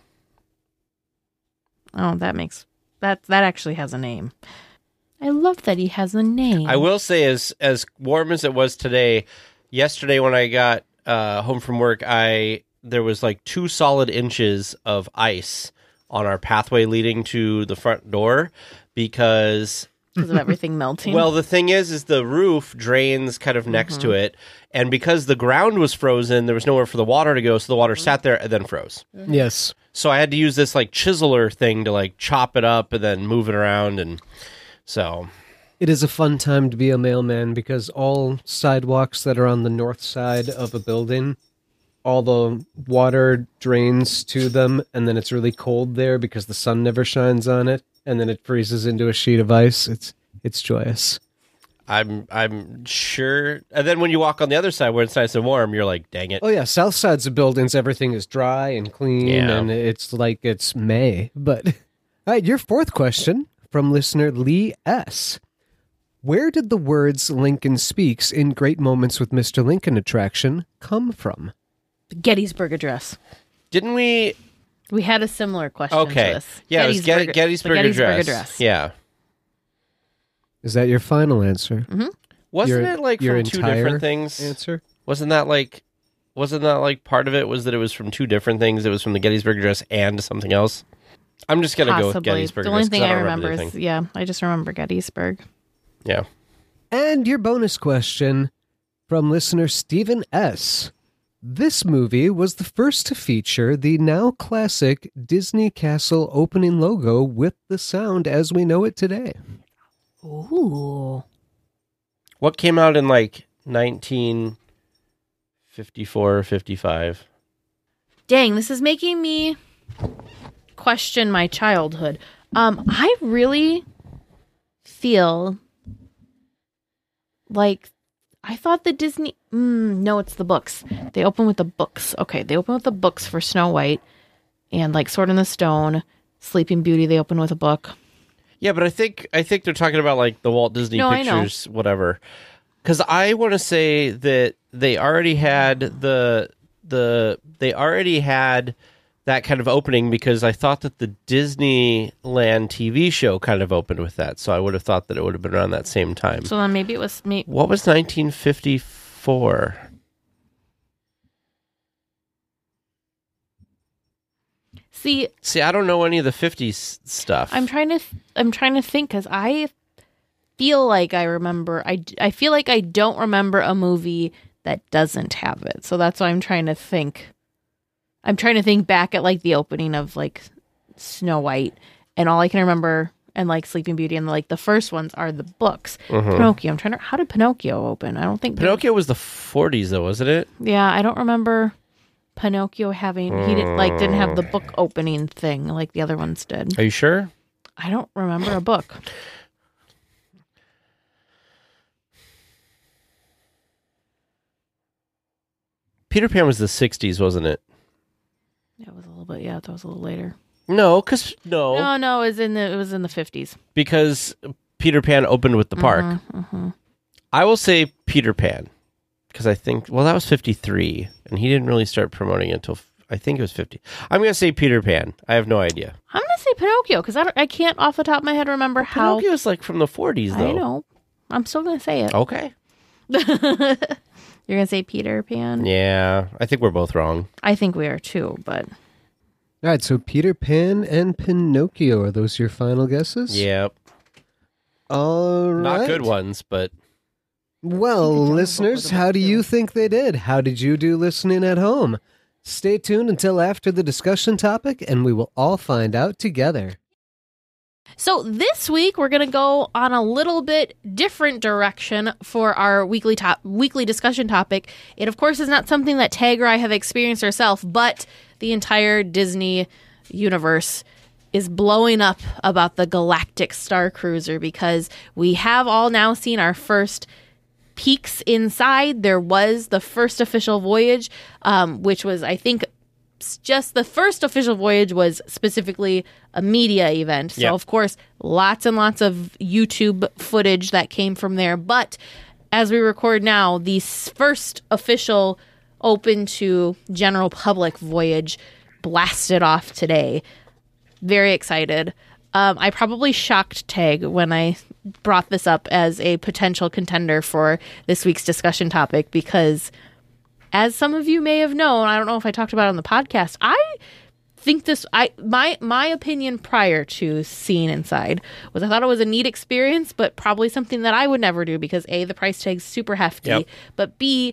Oh, that actually has a name. I love that he has a name. I will say, as warm as it was today, yesterday when I got home from work, there was like 2 solid inches of ice on our pathway leading to the front door because because of everything melting. well, the thing is the roof drains kind of next to it, and because the ground was frozen, there was nowhere for the water to go, so the water sat there and then froze. Yes. So I had to use this like chiseler thing to like chop it up and then move it around, and so It is a fun time to be a mailman because all sidewalks that are on the north side of a building, all the water drains to them, and then it's really cold there because the sun never shines on it, and then it freezes into a sheet of ice. It's joyous. I'm sure. And then when you walk on the other side where it's nice and warm, you're like, dang it. Oh yeah, south sides of buildings, everything is dry and clean, Yeah. and it's like it's May. But all right, your fourth question from listener Lee S. Where did the words Lincoln Speaks in Great Moments with Mr. Lincoln attraction come from? The Gettysburg Address. Didn't we? We had a similar question to Okay. this. Yeah, it was Gettysburg the Address. Yeah. Is that your final answer? Wasn't Your- it like your from 2 entire different things? Answer? Wasn't that like part of it was that it was from 2 different things? It was from the Gettysburg Address and something else? I'm just going to go with Possibly. Gettysburg The only Address 'cause thing I don't remember the is, thing. yeah, I just remember Gettysburg. Yeah. And your bonus question from listener Stephen S. This movie was the first to feature the now classic Disney Castle opening logo with the sound as we know it today. Ooh. What came out in like 1954 or 55? Dang, this is making me question my childhood. I really feel like I thought the Disney... no, it's the books. They open with the books. Okay, they open with the books for Snow White and like Sword in the Stone, Sleeping Beauty, they open with a book. Yeah, but I think they're talking about like the Walt Disney Pictures, whatever. Because I want to say that they already had they already had that kind of opening, because I thought that the Disneyland TV show kind of opened with that. So I would have thought that it would have been around that same time. So then maybe it was me. What was 1954? See, I don't know any of the 50s stuff. I'm trying to think, because I feel like I remember. I feel like I don't remember a movie that doesn't have it. So that's why I'm trying to think. I'm trying to think back at like the opening of like Snow White, and all I can remember, and like Sleeping Beauty, and like the first ones are the books. Pinocchio. I'm trying to. How did Pinocchio open? I don't think Pinocchio was the 40s though, wasn't it? Yeah, I don't remember Pinocchio having. He didn't have the book opening thing like the other ones did. Are you sure? I don't remember a book. Peter Pan was the 60s, wasn't it? It was a little bit. Yeah, that was a little later. No, because No, it was in the 50s. Because Peter Pan opened with the park. I will say Peter Pan, because I think that was 53, and he didn't really start promoting it until I think it was 50. I'm going to say Peter Pan. I have no idea. I'm going to say Pinocchio, because I can't off the top of my head remember how. Pinocchio's like from the 40s, though. I know. I'm still going to say it. Okay. You're going to say Peter Pan? Yeah, I think we're both wrong. I think we are too, but... All right, so Peter Pan and Pinocchio, are those your final guesses? Yep. All right. Not good ones, but... Well, listeners, how do you think they did? How did you do listening at home? Stay tuned until after the discussion topic, and we will all find out together. So this week, we're going to go on a little bit different direction for our weekly discussion topic. It, of course, is not something that Tag or I have experienced ourselves, but the entire Disney universe is blowing up about the Galactic Star Cruiser, because we have all now seen our first peeks inside. There was the first official voyage, which was, I think, just the first official voyage was specifically a media event. So, of course, lots and lots of YouTube footage that came from there. But as we record now, the first official open to general public voyage blasted off today. Very excited. I probably shocked Tag when I brought this up as a potential contender for this week's discussion topic, because as some of you may have known, I don't know if I talked about it on the podcast, I think my opinion prior to seeing inside was I thought it was a neat experience, but probably something that I would never do, because A, the price tag's super hefty, but B,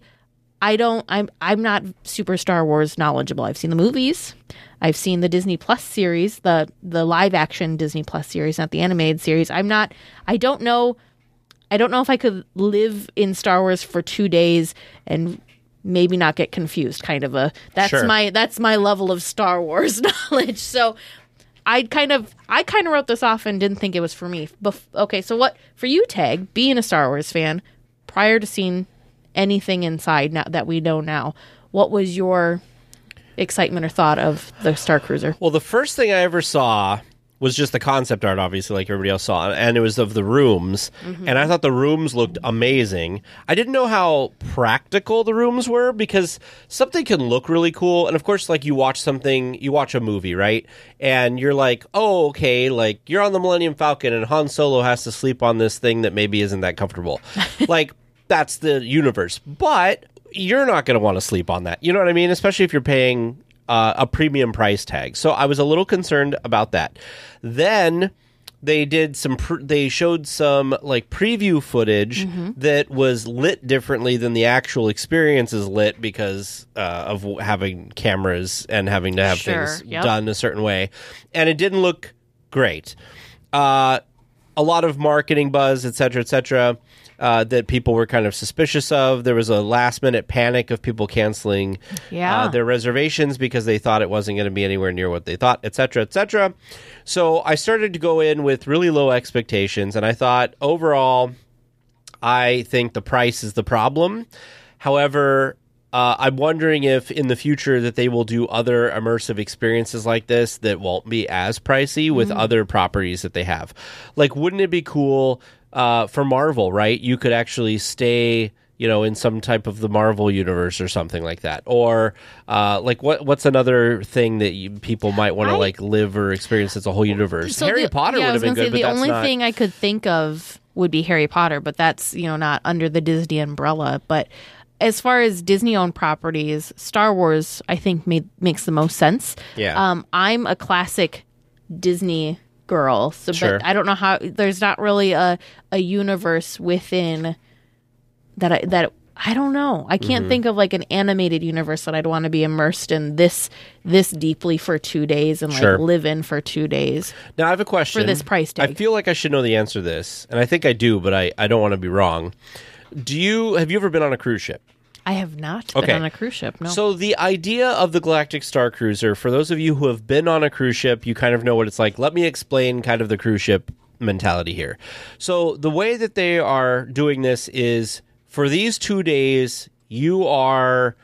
I'm not super Star Wars knowledgeable. I've seen the movies. I've seen the Disney Plus series, the live action Disney Plus series, not the animated series. I don't know if I could live in Star Wars for 2 days and maybe not get confused, kind of that's my level of Star Wars knowledge. So I kind of wrote this off and didn't think it was for me. Okay, so what for you, Tag, being a Star Wars fan, prior to seeing anything inside now that we know now, what was your excitement or thought of the Star Cruiser? Well, the first thing I ever saw was just the concept art, obviously, like everybody else saw, and it was of the rooms, and I thought the rooms looked amazing. I didn't know how practical the rooms were, because something can look really cool, and of course, like you watch a movie, right? And you're like, oh, okay, like you're on the Millennium Falcon, and Han Solo has to sleep on this thing that maybe isn't that comfortable. Like, that's the universe. But you're not going to want to sleep on that. You know what I mean? Especially if you're paying a premium price tag. So I was a little concerned about that. Then they did they showed some like preview footage that was lit differently than the actual experience is lit, because of having cameras and having to have things done a certain way. And it didn't look great. a lot of marketing buzz, et cetera, that people were kind of suspicious of. There was a last-minute panic of people canceling their reservations because they thought it wasn't going to be anywhere near what they thought, et cetera, et cetera. So I started to go in with really low expectations, and I thought, overall, I think the price is the problem. However, I'm wondering if in the future that they will do other immersive experiences like this that won't be as pricey with other properties that they have. Like, wouldn't it be cool for Marvel, right? You could actually stay, in some type of the Marvel universe or something like that. Or like what's another thing that people might want to like live or experience as a whole universe? So Harry Potter would have been good, but the that's only not... thing I could think of would be Harry Potter, but that's, not under the Disney umbrella. But as far as Disney-owned properties, Star Wars, I think, makes the most sense. Yeah. I'm a classic Disney girl, so Sure. but I don't know how. There's not really a universe within that. I don't know. I can't think of like an animated universe that I'd want to be immersed in this deeply for 2 days and like Sure. live in for 2 days. Now, I have a question. For this price tag. I feel like I should know the answer to this, and I think I do, but I don't want to be wrong. Have you ever been on a cruise ship? I have not been on a cruise ship. No. So the idea of the Galactic Star Cruiser, for those of you who have been on a cruise ship, you kind of know what it's like. Let me explain kind of the cruise ship mentality here. So the way that they are doing this is for these 2 days, you are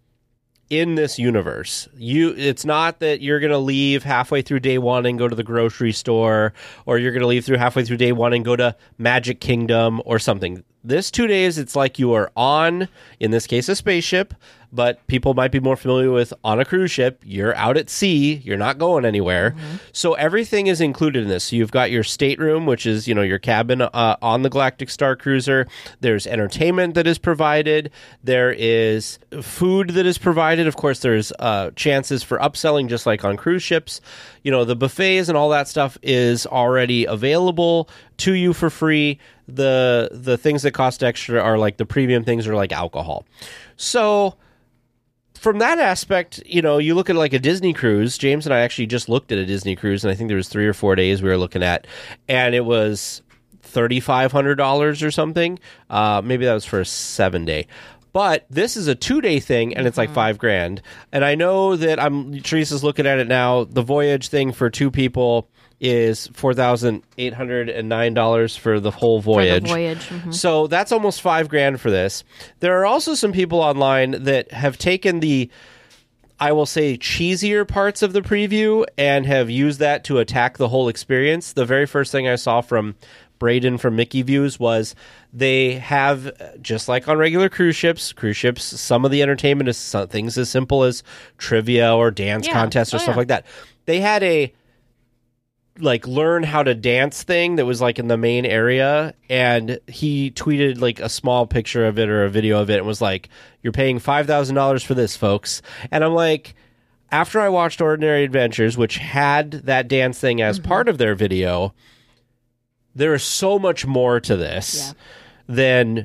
in this universe. It's not that you're going to leave halfway through day one and go to the grocery store, or you're going to leave halfway through day one and go to Magic Kingdom or something. This 2 days, it's like you are on, in this case, a spaceship, but people might be more familiar with on a cruise ship. You're out at sea. You're not going anywhere. So everything is included in this. So you've got your stateroom, which is, your cabin on the Galactic Star Cruiser. There's entertainment that is provided. There is food that is provided. Of course, there's chances for upselling, just like on cruise ships. The buffets and all that stuff is already available to you for free. The things that cost extra are like the premium things are like alcohol. So from that aspect, you look at like a Disney cruise. James and I actually just looked at a Disney cruise, and I think there was 3 or 4 days we were looking at, and it was $3,500 or something. Maybe that was for a 7-day. But this is a 2-day thing, and it's like $5,000. And I know that Teresa's looking at it now. The voyage thing for 2 people is $4,809 for the whole voyage. So that's almost $5,000 for this. There are also some people online that have taken the, I will say, cheesier parts of the preview and have used that to attack the whole experience. The very first thing I saw from Braden from Mickey Views was they have, just like on regular cruise ships, some of the entertainment is things as simple as trivia or dance contests or stuff like that. They had a like learn how to dance thing that was like in the main area, and he tweeted like a small picture of it or a video of it and was like, "You're paying $5,000 for this, folks." And I'm like, after I watched Ordinary Adventures, which had that dance thing as part of their video, there is so much more to this than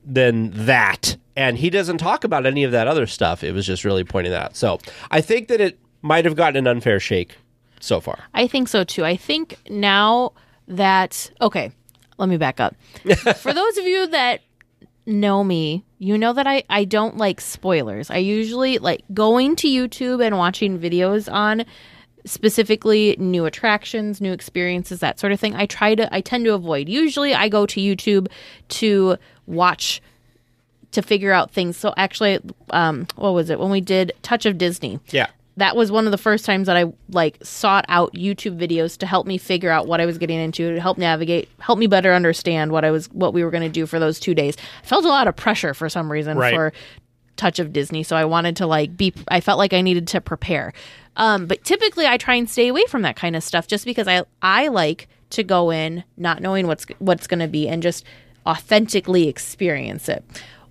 that. And he doesn't talk about any of that other stuff. It was just really pointing that out. So I think that it might have gotten an unfair shake so far. I think so too. I think now that, okay, let me back up. For those of you that know me, you know that I don't like spoilers. I usually like going to YouTube and watching videos on specifically new attractions, new experiences, that sort of thing. I tend to avoid. Usually I go to YouTube to watch, to figure out things. So actually, what was it? When we did Touch of Disney. Yeah. That was one of the first times that I like sought out YouTube videos to help me figure out what I was getting into, to help navigate, help me better understand what we were going to do for those 2 days. I felt a lot of pressure for some reason for Touch of Disney, so I wanted to I felt like I needed to prepare. But typically I try and stay away from that kind of stuff just because I like to go in not knowing what's going to be and just authentically experience it.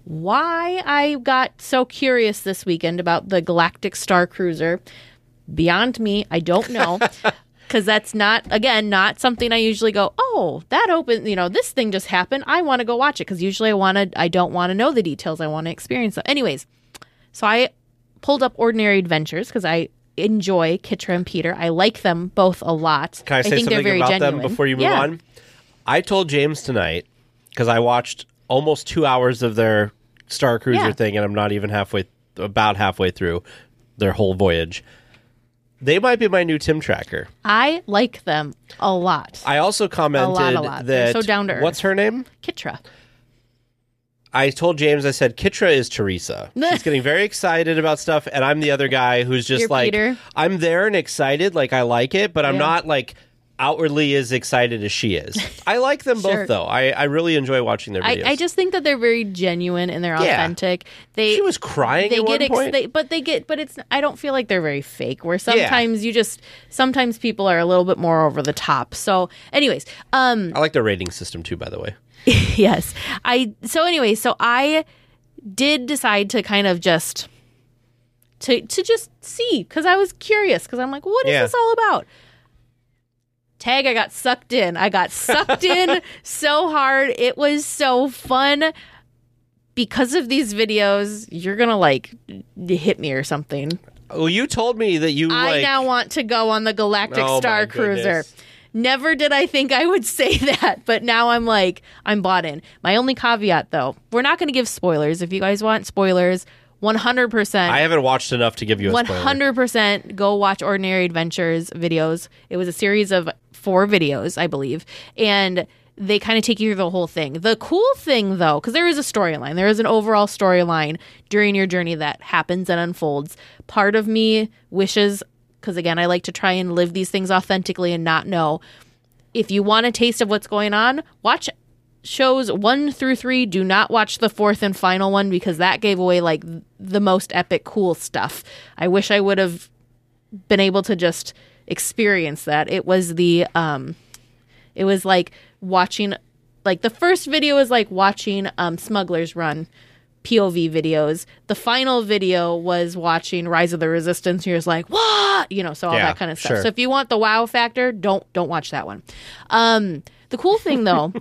Why I got so curious this weekend about the Galactic Star Cruiser, beyond me, I don't know. Because that's not something I usually go, oh, that opened, this thing just happened. I want to go watch it. Because usually I don't want to know the details. I want to experience it. Anyways, so I pulled up Ordinary Adventures because I enjoy Kitra and Peter. I like them both a lot. Can I say think something they're very about genuine. them before you move on? I told James tonight, because I watched almost 2 hours of their Star Cruiser thing, and I'm not even about halfway through their whole voyage. They might be my new Tim Tracker. I like them a lot. I also commented a lot. that... They're so down to earth. What's her name? Kitra. I told James, I said, Kitra is Teresa. She's getting very excited about stuff, and I'm the other guy who's just You're like, Peter. I'm there and excited, like I like it, but I'm Yeah. not like outwardly as excited as she is. I like them Sure. both, though. I really enjoy watching their videos. I just think that they're very genuine and they're authentic. She was crying at one point. but it's. I don't feel like they're very fake. Where sometimes sometimes people are a little bit more over the top. So, anyways, I like their rating system too, by the way. yes. So I did decide to kind of just to just see, because I was curious, because I'm like, what is this all about? Tag, I got sucked in. So hard. It was so fun. Because of these videos, you're going to like hit me or something. Well, you told me that you I now want to go on the Galactic Oh, Star my Cruiser. goodness. Never did I think I would say that, but now I'm bought in. My only caveat, though, we're not going to give spoilers. If you guys want spoilers, 100%. I haven't watched enough to give you a spoiler. 100% go watch Ordinary Adventures videos. It was a series of 4 videos, I believe, and they kind of take you through the whole thing. The cool thing, though, because there is a storyline, there is an overall storyline during your journey that happens and unfolds. Part of me wishes, because again, I like to try and live these things authentically and not know. If you want a taste of what's going on, watch shows 1 through 3. Do not watch the 4th and final one, because that gave away like the most epic, cool stuff. I wish I would have been able to just experience that. It was it was like watching, like the first video was like watching Smugglers Run POV videos. The final video was watching Rise of the Resistance. You're just like, what? So all that kind of stuff. Sure. So if you want the wow factor, don't watch that one. The cool thing though,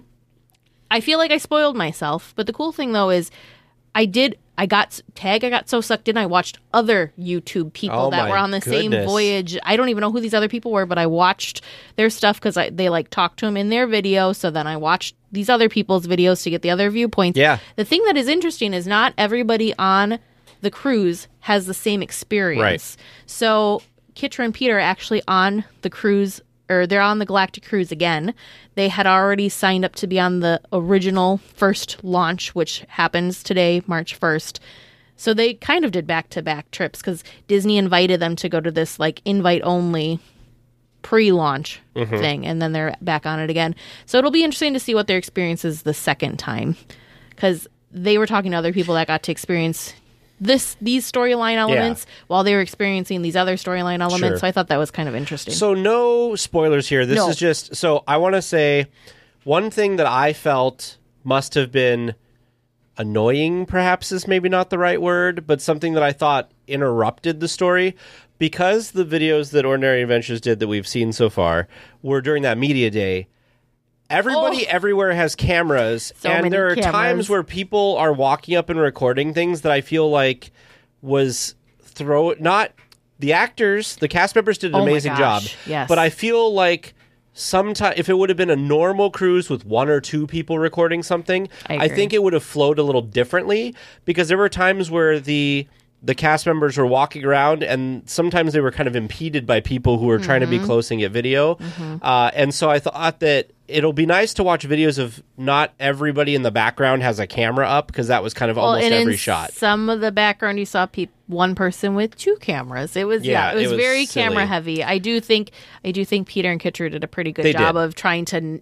I feel like I spoiled myself, but the cool thing though is I got so sucked in, I watched other YouTube people that were on the same voyage. I don't even know who these other people were, but I watched their stuff because they like talked to them in their video. So then I watched these other people's videos to get the other viewpoints. Yeah. The thing that is interesting is not everybody on the cruise has the same experience. Right. So Kitra and Peter are actually on the cruise, or they're on the Galactic Cruise again. They had already signed up to be on the original first launch, which happens today, March 1st. So they kind of did back-to-back trips because Disney invited them to go to this like invite-only pre-launch thing, and then they're back on it again. So it'll be interesting to see what their experience is the second time, because they were talking to other people that got to experience these storyline elements while they were experiencing these other storyline elements. Sure. So I thought that was kind of interesting. So no spoilers here. This No. is just... So I want to say one thing that I felt must have been annoying, perhaps is maybe not the right word, but something that I thought interrupted the story. Because the videos that Ordinary Adventures did that we've seen so far were during that media day, everybody everywhere has cameras, So and many there are cameras. times where people are walking up and recording things that I feel like was not the actors, the cast members did an Oh my amazing job. gosh, yes. But I feel like sometimes if it would have been a normal cruise with 1 or 2 people recording something, I I agree. think it would have flowed a little differently, because there were times where the cast members were walking around, and sometimes they were kind of impeded by people who were trying to be close and get video. And so I thought that it'll be nice to watch videos of not everybody in the background has a camera up, because that was kind of almost and every in shot. some of the background, you saw one person with 2 cameras. It was Yeah, it was it was very silly. camera heavy. I do think Peter and Kitra did a pretty good They job did. of trying to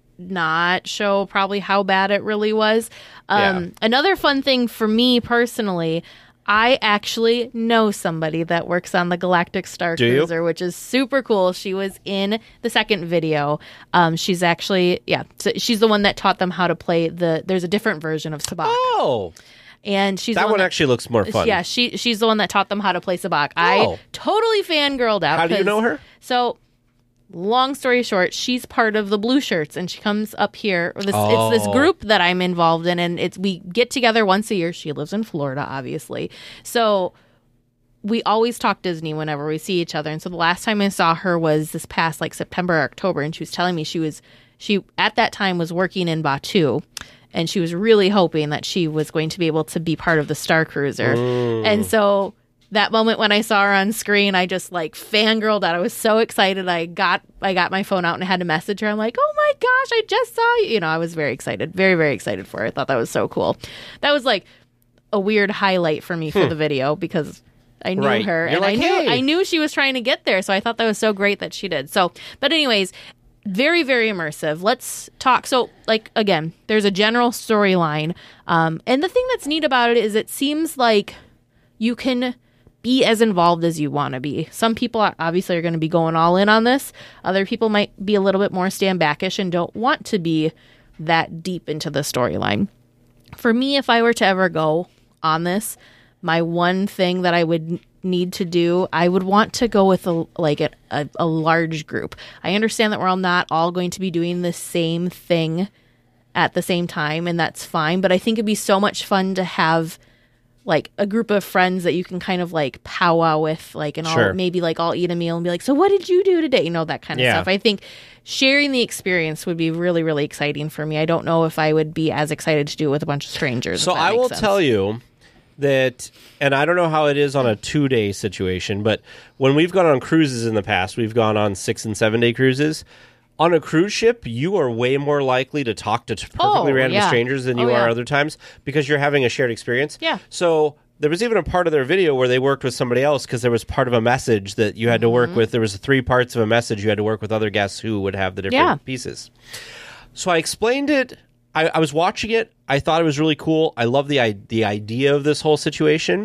not show probably how bad it really was. Yeah. Another fun thing for me personally, I actually know somebody that works on the Galactic Star Do you? Cruiser, which is super cool. She was in the second video. She's actually, so she's the one that taught them how to play there's a different version of Sabacc. Oh, And she's that the one that, actually looks more fun. Yeah, she's the one that taught them how to play Sabacc. I Oh. totally fangirled out. How do you 'cause- know her? So, long story short, she's part of the Blue Shirts, and she comes up here. It's this group that I'm involved in, and we get together once a year. She lives in Florida, obviously. So we always talk Disney whenever we see each other. And so the last time I saw her was this past like September or October, and she was telling me she she at that time was working in Batu, and she was really hoping that she was going to be able to be part of the Star Cruiser. And so that moment when I saw her on screen, I just like fangirled out. I was so excited. I got my phone out and I had to message her. I'm like, oh my gosh, I just saw you. You know, I was very excited, very, very excited for her. I thought that was so cool. That was like a weird highlight for me for the video because I knew her. You're and like, I knew she was trying to get there. So I thought that was so great that she did. So, but anyways, very, very immersive. Let's talk. So, like, again, there's a general storyline. And the thing that's neat about it is it seems like you can be as involved as you want to be. Some people obviously are going to be going all in on this. Other people might be a little bit more stand backish and don't want to be that deep into the storyline. For me, if I were to ever go on this, my one thing that I would need to do, I would want to go with a large group. I understand that we're all not all going to be doing the same thing at the same time, and that's fine. But I think it'd be so much fun to have like a group of friends that you can kind of like powwow with, like, and Sure. all maybe like all eat a meal and be like, so what did you do today? You know, that kind of Yeah. stuff. I think sharing the experience would be really, really exciting for me. I don't know if I would be as excited to do it with a bunch of strangers. So I will tell you that, and I don't know how it is on a 2-day situation, but when we've gone on cruises in the past, we've gone on 6 and 7 day cruises. On a cruise ship, you are way more likely to talk to perfectly random yeah. strangers than you are other times because you're having a shared experience. Yeah. So there was even a part of their video where they worked with somebody else because there was part of a message that you had to work with. There was 3 parts of a message you had to work with other guests who would have the different pieces. So I explained it. I was watching it. I thought it was really cool. I love the idea of this whole situation.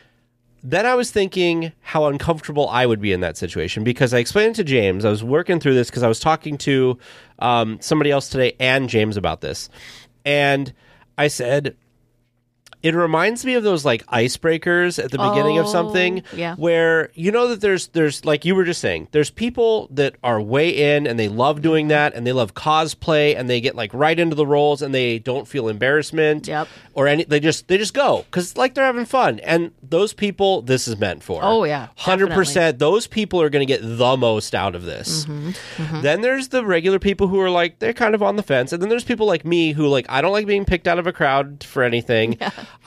Then I was thinking how uncomfortable I would be in that situation because I explained it to James. I was working through this because I was talking to somebody else today and James about this. And I said, it reminds me of those like icebreakers at the beginning of something where you know that there's like you were just saying, there's people that are way in and they love doing that and they love cosplay and they get like right into the roles and they don't feel embarrassment or any they just go because like they're having fun, and those people this is meant for. 100%. Those people are going to get the most out of this. Then there's the regular people who are like they're kind of on the fence, and then there's people like me who like I don't like being picked out of a crowd for anything.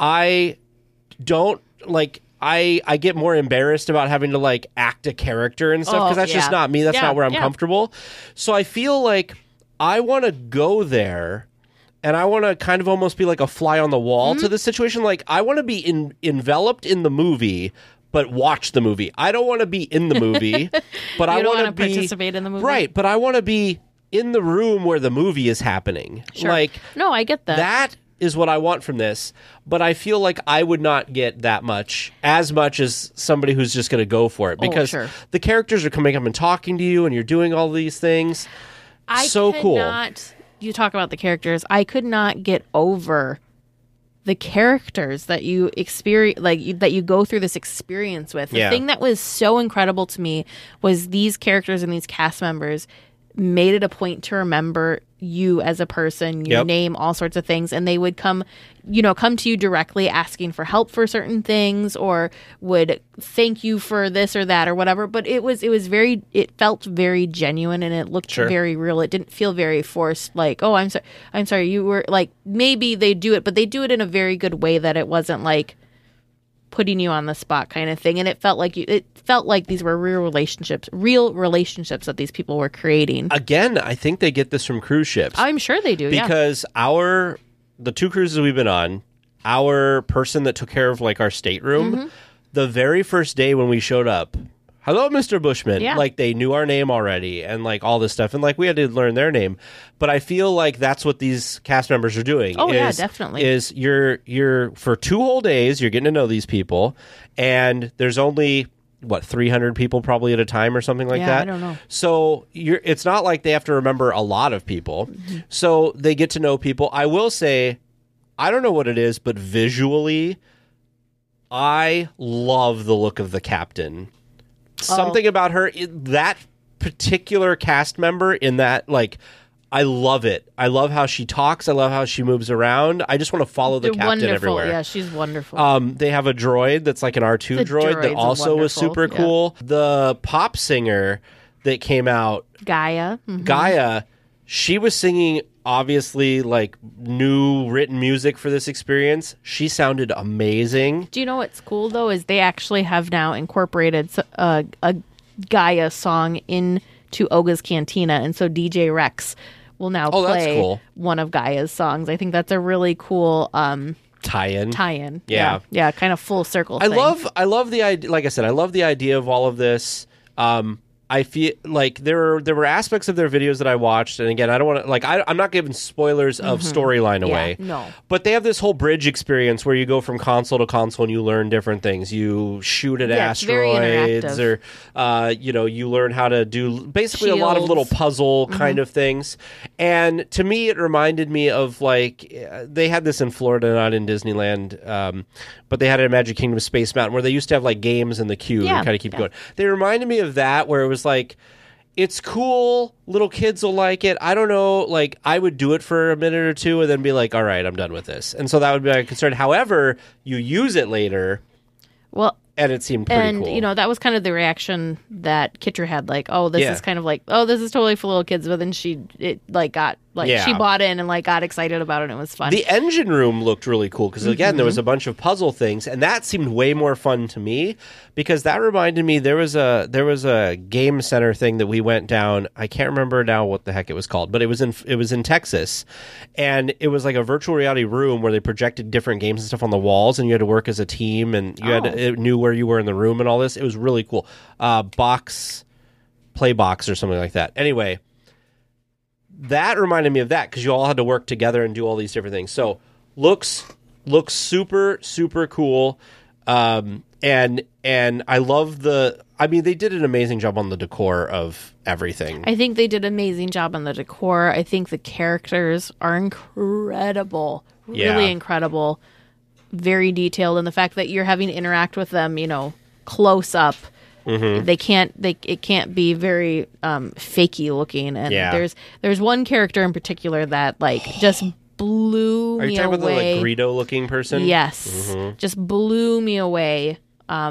I don't like I get more embarrassed about having to like act a character and stuff because that's just not me. That's not where I'm comfortable. So I feel like I want to go there and I want to kind of almost be like a fly on the wall to the situation. Like I want to be enveloped in the movie, but watch the movie. I don't want to be in the movie, but I want to participate in the movie. Right, but I want to be in the room where the movie is happening. Sure. Like no, I get that. That is what I want from this, but I feel like I would not get as much as somebody who's just going to go for it because the characters are coming up and talking to you and you're doing all these things. Cool. You talk about the characters. I could not get over the characters that you experience, like that you go through this experience with. The thing that was so incredible to me was these characters and these cast members made it a point to remember you as a person, your name, all sorts of things, and they would come to you directly asking for help for certain things or would thank you for this or that or whatever. But it felt very genuine and it looked very real. It didn't feel very forced, like, oh, I'm sorry, you were like, maybe they do it, but they do it in a very good way that it wasn't like putting you on the spot kind of thing. And it felt like these were real relationships that these people were creating. Again, I think they get this from cruise ships. I'm sure they do, because the 2 cruises we've been on, our person that took care of like our stateroom, the very first day when we showed up, hello, Mr. Bushman. Like they knew our name already and like all this stuff. And like we had to learn their name. But I feel like that's what these cast members are doing. Oh, yeah, definitely. Is you're for 2 whole days, you're getting to know these people. And there's only 300 people probably at a time or something like that. I don't know. So it's not like they have to remember a lot of people. So they get to know people. I will say, I don't know what it is, but visually, I love the look of the captain. Something about her, that particular cast member in that, like, I love it. I love how she talks. I love how she moves around. I just want to follow the captain everywhere. Yeah, she's wonderful. They have a droid that's like an R2 droid that also was super cool. The pop singer that came out, Gaia. Gaia, She was singing, obviously, like, new written music for this experience. She sounded amazing. Do you know what's cool, though, is they actually have now incorporated a Gaia song into Oga's Cantina, and so DJ Rex will now play one of Gaia's songs. I think that's a really cool tie-in. Yeah, kind of full circle thing. I love the idea. Like I said, I love the idea of all of this. I feel like there were aspects of their videos that I watched, and again, I don't want to, like, I'm not giving spoilers of storyline away. No. But they have this whole bridge experience where you go from console to console and you learn different things. You shoot at asteroids, or you learn how to do basically a lot of little puzzle kind of things. And to me, it reminded me of, like, they had this in Florida, not in Disneyland, but they had it in Magic Kingdom Space Mountain, where they used to have, like, games in the queue and kind of keep going. They reminded me of that, where it was like, it's cool, little kids will like it. I don't know, like, I would do it for a minute or two and then be like, all right, I'm done with this. And so that would be my concern. However, you use it later. Well, and it seemed pretty cool. And, that was kind of the reaction that Kitra had, like, oh, this is kind of like, oh, this is totally for little kids. But then she bought in and, like, got excited about it, and it was fun. The engine room looked really cool because, again, there was a bunch of puzzle things, and that seemed way more fun to me because that reminded me there was a game center thing that we went down. I can't remember now what the heck it was called, but it was in Texas, and it was like a virtual reality room where they projected different games and stuff on the walls, and you had to work as a team, and it knew where you were in the room and all this. It was really cool. Playbox or something like that. Anyway, that reminded me of that because you all had to work together and do all these different things. So looks super, super cool. And I love they did an amazing job on the decor of everything. I think they did an amazing job on the decor. I think the characters are incredible. Really incredible. Very detailed. And the fact that you're having to interact with them, close up. Mm-hmm. It can't be very fakey looking. And there's one character in particular that, like, just blew me away. Are you talking about the, like, Greedo looking person? Yes. Mm-hmm. Just blew me away.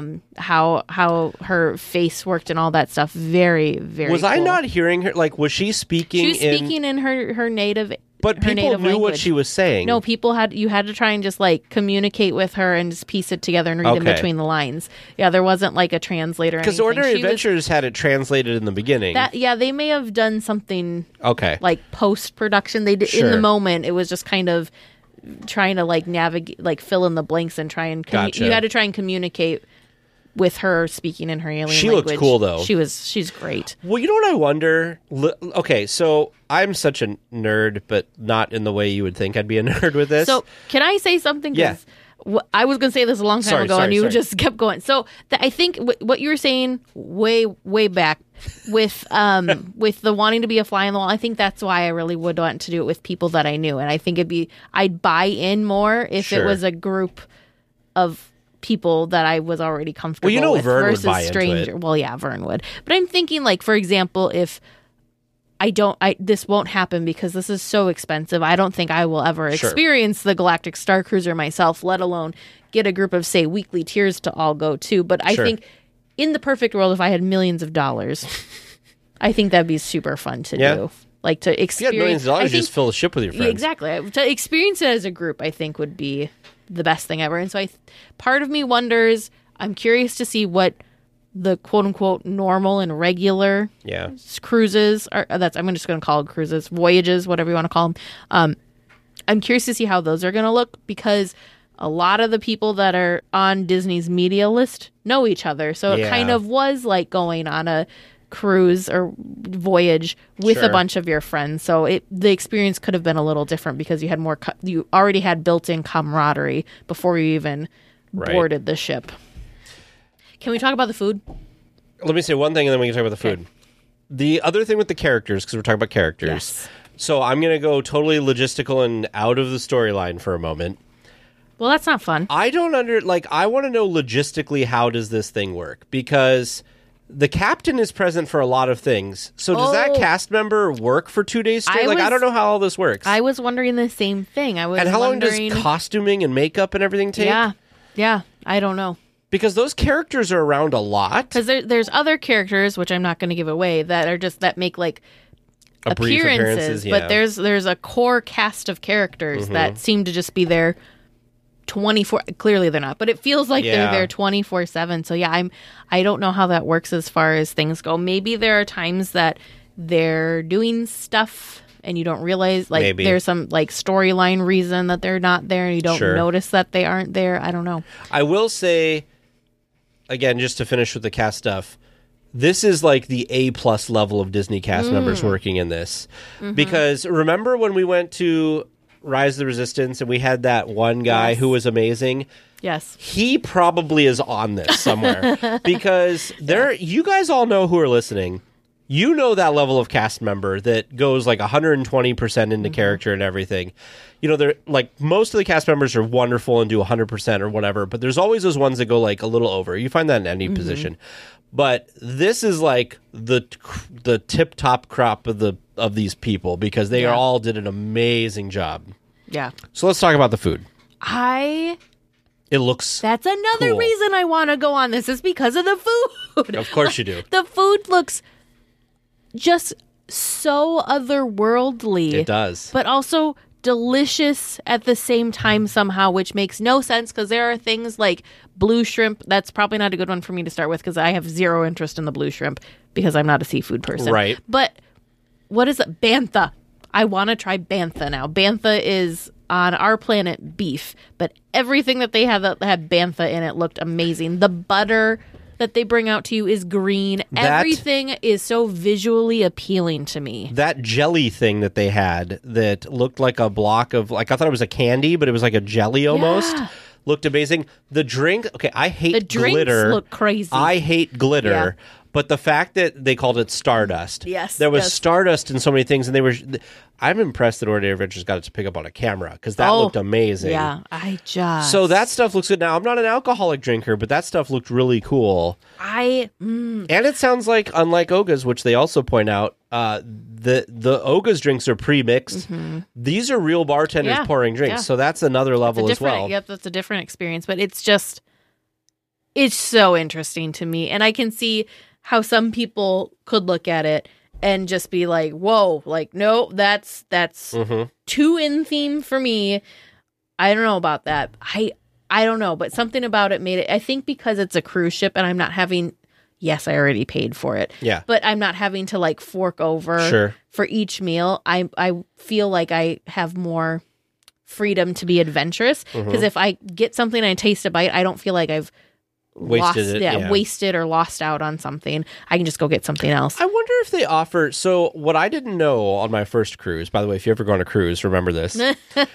How her face worked and all that stuff. Very, very Was cool. I not hearing her? Like, was she speaking She was speaking in her native But people knew what she was saying. No, you had to try and just, like, communicate with her and just piece it together and read in between the lines. Yeah, there wasn't, like, a translator or anything. Because Ordinary Adventures had it translated in the beginning. They may have done something like post-production. They did Sure. in the moment. It was just kind of trying to, like, navigate, like, fill in the blanks and try and Gotcha. You had to try and communicate with her speaking in her alien language. She looked cool, though. She's great. Well, you know what I wonder? Okay, so I'm such a nerd, but not in the way you would think I'd be a nerd with this. So can I say something? Yeah. I was going to say this a long time ago, and you just kept going. So I think what you were saying way back with with the wanting to be a fly on the wall, I think that's why I really would want to do it with people that I knew. And I think I'd buy in more if it was a group of people that I was already comfortable with Vern versus would buy stranger. into it. Well, yeah, Vern would. But I'm thinking, like, for example, if this won't happen because this is so expensive. I don't think I will ever experience the Galactic Star Cruiser myself, let alone get a group of, say, weekly tiers to all go to. But I think in the perfect world, if I had millions of dollars, I think that'd be super fun to do. Like, to experience. If you had millions of dollars, you just fill a ship with your friends. Yeah, exactly. To experience it as a group, I think would be the best thing ever. And so part of me wonders, I'm curious to see what the quote-unquote normal and regular cruises are. I'm just going to call it cruises, voyages, whatever you want to call them. I'm curious to see how those are going to look because a lot of the people that are on Disney's media list know each other. So it kind of was like going on a cruise or voyage with a bunch of your friends. So the experience could have been a little different because you had you already had built-in camaraderie before you even boarded the ship. Can we talk about the food? Let me say one thing and then we can talk about the food. The other thing with the characters, because we're talking about characters. Yes. So I'm going to go totally logistical and out of the storyline for a moment. Well, that's not fun. I don't I want to know logistically how does this thing work? Because the captain is present for a lot of things. So does that cast member work for 2 days straight? I don't know how all this works. I was wondering the same thing. And how long does costuming and makeup and everything take? Yeah. I don't know. Because those characters are around a lot. Because there's other characters, which I'm not going to give away, that are just that make like brief appearances, yeah. but there's a core cast of characters that seem to just be there 24. Clearly they're not, but it feels like they're there 24/7. So yeah, I don't know how that works as far as things go. Maybe there are times that they're doing stuff and you don't realize, like there's some like storyline reason that they're not there and you don't notice that they aren't there. I don't know. I will say, again, just to finish with the cast stuff, this is like the A+ level of Disney cast members working in this. Because remember when we went to Rise of the Resistance and we had that one guy who was amazing? Yes. He probably is on this somewhere. Because you guys all know who are listening. You know that level of cast member that goes like 120% into character and everything. You know, they're like most of the cast members are wonderful and do 100% or whatever, but there's always those ones that go like a little over. You find that in any position. But this is like the tip top crop of these people because they all did an amazing job. Yeah. So let's talk about the food. It looks That's another cool. reason I want to go on this is because of the food. Of course you do. The food looks just so otherworldly. It does. But also delicious at the same time somehow, which makes no sense because there are things like blue shrimp. That's probably not a good one for me to start with because I have zero interest in the blue shrimp because I'm not a seafood person. Right. But what is it? Bantha. I want to try bantha now. Bantha is on our planet beef, but everything that they have that had bantha in it looked amazing. The butter that they bring out to you is green. Everything is so visually appealing to me. That jelly thing that they had that looked like a block of, like, I thought it was a candy, but it was like a jelly almost. Yeah. Looked amazing. The drink, okay, I hate The drinks glitter. look crazy. I hate glitter. Yeah. But the fact that they called it Stardust. Yes, There was yes. Stardust in so many things, and they were. I'm impressed that Ordinary Adventures got it to pick up on a camera because that looked amazing. Yeah, I just. So that stuff looks good. Now, I'm not an alcoholic drinker, but that stuff looked really cool. And it sounds like, unlike Oga's, which they also point out, the Oga's drinks are pre-mixed. These are real bartenders pouring drinks, so that's another level as well. Yep, that's a different experience, but it's so interesting to me, and I can see how some people could look at it and just be like, whoa, like, no, that's too in theme for me. I don't know about that. I don't know, but something about it made it, I think because it's a cruise ship and I'm not having, yes, I already paid for it. Yeah. But I'm not having to like fork over for each meal. I feel like I have more freedom to be adventurous because if I get something and I taste a bite, I don't feel like I've wasted or lost out on something. I can just go get something else. I wonder if they offer. So what I didn't know on my first cruise, by the way, if you ever go on a cruise, remember this. In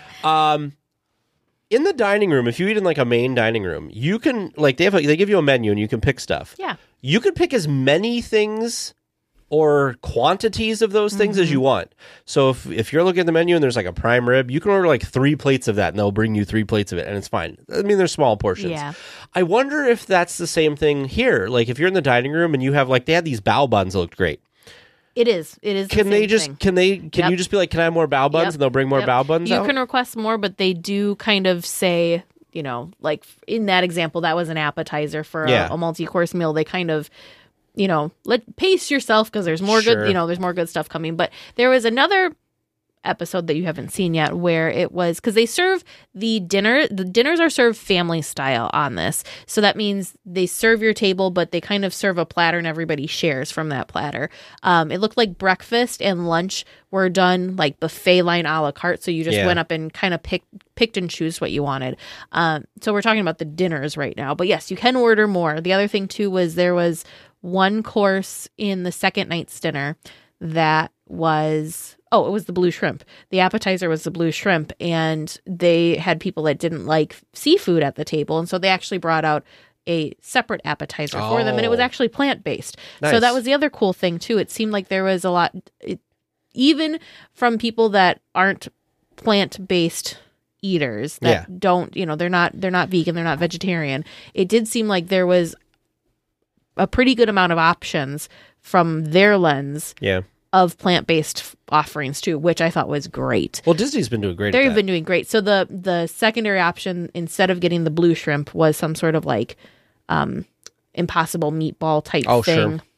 the dining room, if you eat in like a main dining room, you can like they give you a menu and you can pick stuff. Yeah, you can pick as many things or quantities of those things as you want. So if you're looking at the menu and there's like a prime rib, you can order like 3 plates of that and they'll bring you 3 plates of it and it's fine. I mean, they're small portions. Yeah. I wonder if that's the same thing here. Like if you're in the dining room and you have like, they had these bao buns that looked great. It is. Can they just, can you just be like, can I have more bao buns? And they'll bring more bao buns out? You can request more, but they do kind of say, you know, like in that example, that was an appetizer for a multi-course meal. They kind of, you know, pace yourself because there's more good, you know, there's more good stuff coming. But there was another episode that you haven't seen yet where it was because they serve the dinners are served family style on this. So that means they serve your table, but they kind of serve a platter and everybody shares from that platter. It looked like breakfast and lunch were done like buffet line a la carte. So you just went up and kind of picked and choose what you wanted. So we're talking about the dinners right now. But yes, you can order more. The other thing too was there was one course in the second night's dinner that was, it was the blue shrimp. The appetizer was the blue shrimp, and they had people that didn't like seafood at the table, and so they actually brought out a separate appetizer for them, and it was actually plant-based. Nice. So that was the other cool thing, too. It seemed like there was a lot, even from people that aren't plant-based eaters, that don't, you know, they're not vegan, they're not vegetarian. It did seem like there was a pretty good amount of options from their lens of plant-based offerings too, which I thought was great. Well, Disney's been doing great. They've been doing great. So the secondary option, instead of getting the blue shrimp, was some sort of like impossible meatball type thing. Sure.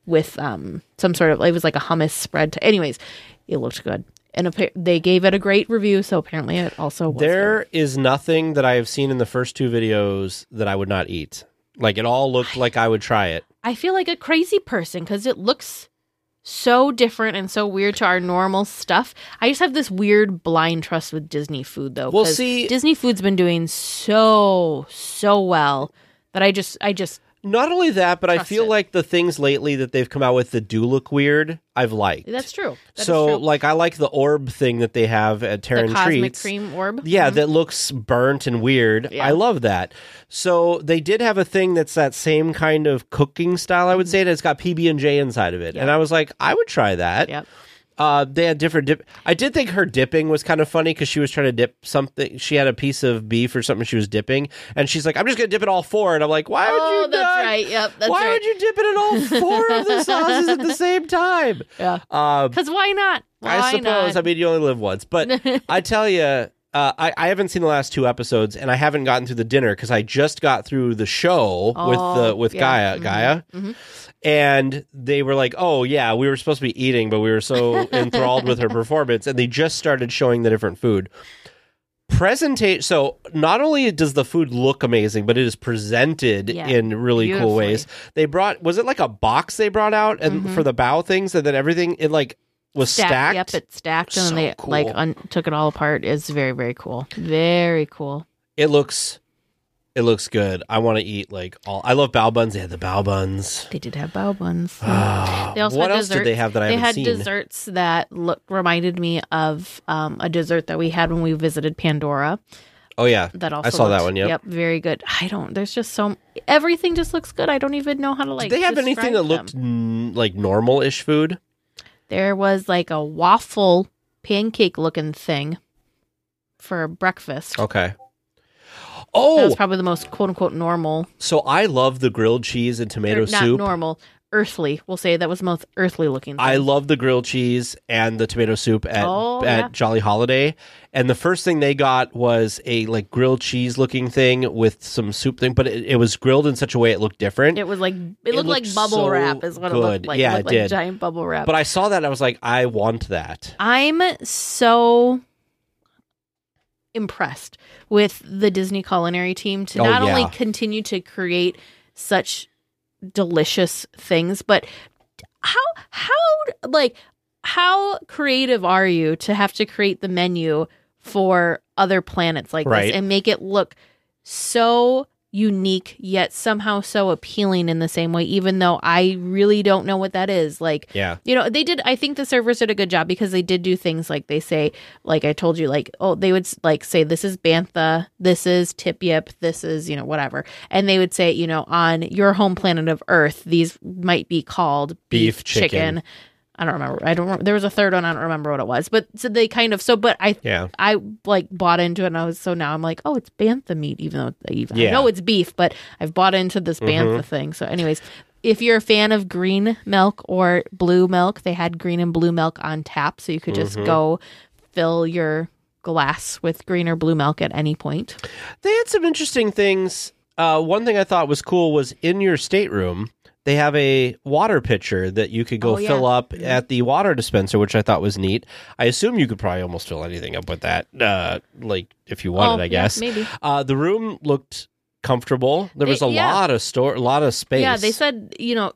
with some sort of, it was like a hummus spread. Anyways, it looked good. And they gave it a great review, so apparently it also was There good. is nothing that I have seen in the first 2 videos that I would not eat. Like, it all looked like I would try it. I feel like a crazy person because it looks so different and so weird to our normal stuff. I just have this weird blind trust with Disney food, though. Well, 'cause see- Disney food's been doing so well that I just Not only that, but I Trust feel it. like the things lately that they've come out with that do look weird, I've liked. that's true. That is So, true. like, I like the orb thing that they have at the Terran cosmic Treats. cream orb. Yeah, that looks burnt and weird. Yeah. I love that. So they did have a thing that's that same kind of cooking style, I would say, and it's got PB&J inside of it. Yep. And I was like, I would try that. Yep. They had different dip. I did think her dipping was kind of funny because she was trying to dip something. She had a piece of beef or something she was dipping, and she's like, "I'm just going to dip it all 4." And I'm like, "Why would Oh, you? that's not? right. Yep, that's Why right. would you dip it in all 4 of the sauces at the same time?" Yeah. Um, Because why not? Why I suppose. not? I mean, you only live once, but I tell you, I haven't seen the last 2 episodes, and I haven't gotten through the dinner because I just got through the show with yeah. Gaia, and they were like, "Oh yeah, we were supposed to be eating, but we were so enthralled with her performance," and they just started showing the different food. Presentation. So not only does the food look amazing, but it is presented Yeah, in really cool beautifully. ways. They brought, was it like a box they brought out and for the bow things, and then everything it like was stacked. Yep, it's stacked, and So then they cool. like took it all apart. It's very, very cool. Very cool. It looks good. I want to eat like all. I love bao buns. They had the bao buns. They did have bao buns. They also What had else did they have that I They haven't had seen? desserts that reminded me of a dessert that we had when we visited Pandora. Oh yeah, That also I saw that looked- one. Yep. Yep, very good. There's just everything just looks good. I don't even know how to like. Did they have describe anything that them. looked like normal-ish food? There was like a waffle pancake looking thing for breakfast. Okay. That was Oh, probably the most quote unquote normal. so I love the grilled cheese and tomato Or not soup. normal, earthly. We'll say that was the most earthly looking. I thing. love the grilled cheese and the tomato soup at yeah. Jolly Holiday. And the first thing they got was a like grilled cheese looking thing with some soup thing, but it was grilled in such a way it looked different. It was like it looked like looked bubble so wrap is what it good. looked like. Yeah, it it looked did. like giant bubble wrap. But I saw that and I was like, I want that. I'm so impressed with the Disney culinary team to Oh, not yeah. only continue to create such delicious things, but how creative are you to have to create the menu for other planets like Right. this and make it look so unique yet somehow so appealing in the same way, even though I really don't know what that is. Like, Yeah. you know, I think the servers did a good job because they did do things like they say, like I told you, like, oh, they would like say, this is Bantha, this is Tip Yip, this is, you know, whatever. And they would say, you know, on your home planet of Earth, these might be called Beef, chicken. I don't remember. There was a third one. I don't remember what it was. But so they kind of, but Yeah. I like bought into it and now I'm like, oh, it's Bantha meat, even though I Yeah. know it's beef, but I've bought into this Bantha thing. So anyways, if you're a fan of green milk or blue milk, they had green and blue milk on tap. So you could just go fill your glass with green or blue milk at any point. They had some interesting things. One thing I thought was cool was in your stateroom, they have a water pitcher that you could go Oh, yeah. fill up at the water dispenser, which I thought was neat. I assume you could probably almost fill anything up with that, like if you wanted, I guess. Yeah, maybe. The room looked comfortable. There was a lot of space. Yeah, they said, you know,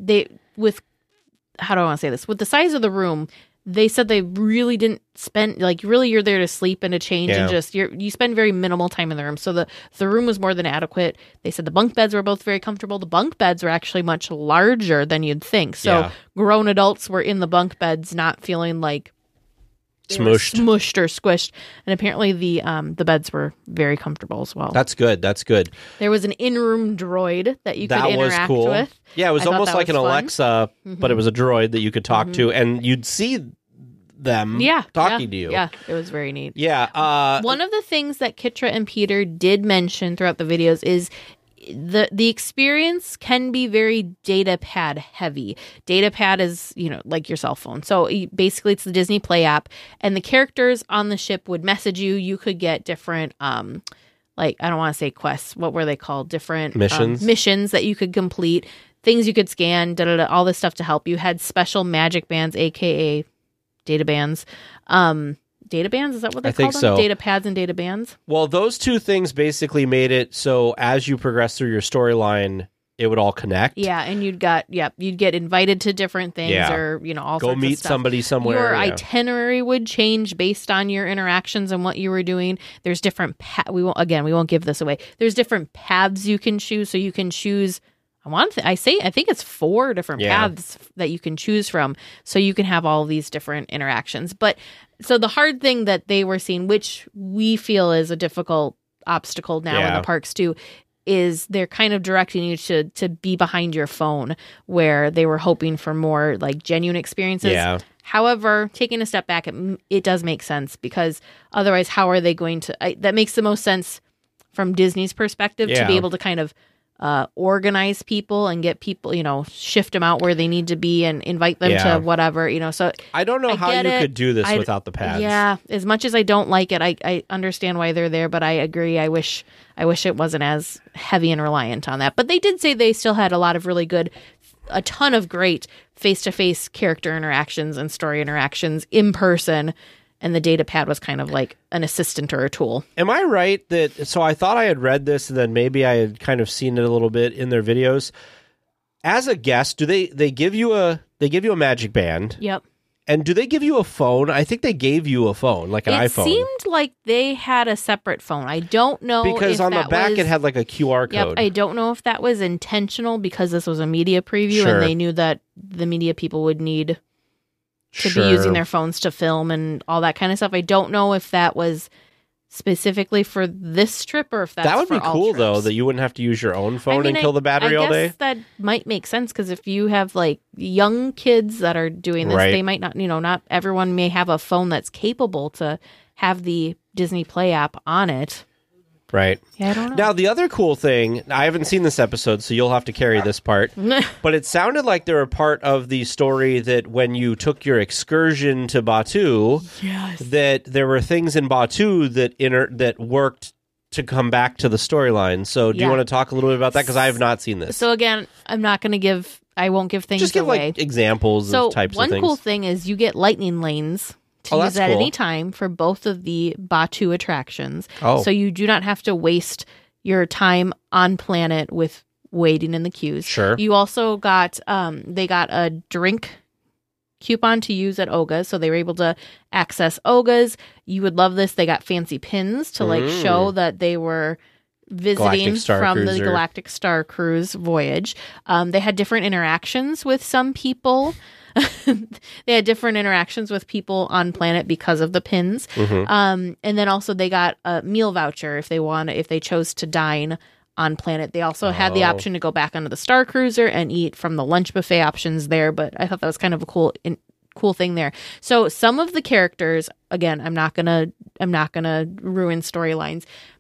how do I want to say this? With the size of the room, they said they really didn't spend, like, really you're there to sleep and to change and just, you spend very minimal time in the room. So the room was more than adequate. They said the bunk beds were both very comfortable. The bunk beds were actually much larger than you'd think. So Yeah. grown adults were in the bunk beds not feeling like they were smushed or squished. And apparently the beds were very comfortable as well. That's good. That's good. There was an in-room droid that you could That was interact cool. with. Yeah, it was I thought almost that like an was fun. Alexa, but it was a droid that you could talk to, and you'd see them talking to you. Yeah, it was very neat. Yeah. One of the things that Kitra and Peter did mention throughout the videos is the experience can be very data pad heavy. Data pad is, you know, like your cell phone. So basically it's the Disney Play app, and the characters on the ship would message you. You could get different like, I don't want to say quests. What were they called? Different Missions? missions that you could complete. things you could scan, all this stuff to help. You had special magic bands, aka data bands. Data bands, is that what they call them? So. Data pads and data bands? Well, those two things basically made it so as you progress through your storyline, it would all connect. Yeah, and you'd get invited to different things, or all go sorts meet of stuff. somebody somewhere. Your itinerary would change based on your interactions and what you were doing. There's different we won't give this away. There's different paths you can choose, so you can choose. I think it's 4 different paths that you can choose from, so you can have all these different interactions. But so the hard thing that they were seeing, which we feel is a difficult obstacle now in the parks too, is they're kind of directing you to be behind your phone, where they were hoping for more like genuine experiences. Yeah. However, taking a step back, it does make sense, because otherwise, how are they going to? That makes the most sense from Disney's perspective to be able to kind of organize people and get people, shift them out where they need to be and invite them to whatever, So I don't know how you could do this without the pads. Yeah, as much as I don't like it, I understand why they're there, but I agree. I wish it wasn't as heavy and reliant on that. But they did say they still had a ton of great face-to-face character interactions and story interactions in person. And the data pad was kind of like an assistant or a tool. Am I right so I thought I had read this, and then maybe I had kind of seen it a little bit in their videos. As a guest, do they give you a magic band? Yep. And do they give you a phone? I think they gave you a phone, like an iPhone. It seemed like they had a separate phone. I don't know because on the back it had like a QR code. Yep, I don't know if that was intentional, because this was a media preview and they knew that the media people would need to be using their phones to film and all that kind of stuff. I don't know if that was specifically for this trip or if that's that would for be cool trips. Though, that you wouldn't have to use your own phone and kill the battery all day. I guess that might make sense, because if you have like young kids that are doing this, they might not. Not everyone may have a phone that's capable to have the Disney Play app on it. Right. Yeah, I don't know. Now, the other cool thing, I haven't seen this episode, so you'll have to carry this part, but it sounded like they were part of the story that when you took your excursion to Batuu, that there were things in Batuu that worked to come back to the storyline. So do you want to talk a little bit about that? Because I have not seen this. So again, I won't give things Just give away. Like examples of types of things. One cool thing is you get lightning lanes to use at any time for both of the Batuu attractions. So you do not have to waste your time on planet with waiting in the queues. Sure. You also got they got a drink coupon to use at Oga's, so they were able to access Oga's. You would love this. They got fancy pins to show that they were visiting from the Galactic Star Cruise voyage. They had different interactions with some people. They had different interactions with people on planet because of the pins. And then also they got a meal voucher if they chose to dine on planet. They also had the option to go back onto the Star Cruiser and eat from the lunch buffet options there, but I thought that was kind of a cool thing there. So some of the characters, again, I'm not gonna ruin storylines,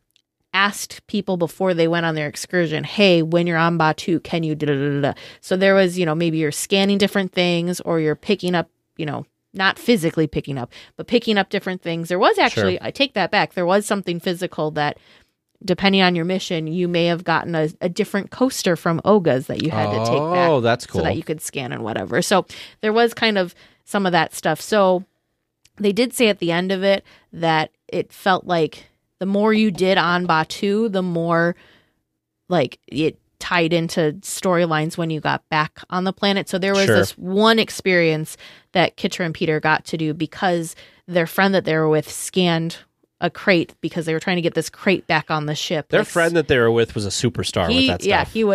asked people before they went on their excursion, hey, when you're on Batuu, can you da-da-da-da-da? So there was, maybe you're scanning different things, or you're picking up, not physically picking up, but picking up different things. There was actually, I take that back, there was something physical that, depending on your mission, you may have gotten a different coaster from Oga's that you had to take back. Oh, that's cool. So that you could scan and whatever. So there was kind of some of that stuff. So they did say at the end of it that it felt like the more you did on Batuu, the more like it tied into storylines when you got back on the planet. So there was this one experience that Kitra and Peter got to do because their friend that they were with scanned a crate because they were trying to get this crate back on the ship. Their friend that they were with was a superstar with that stuff. Yeah, he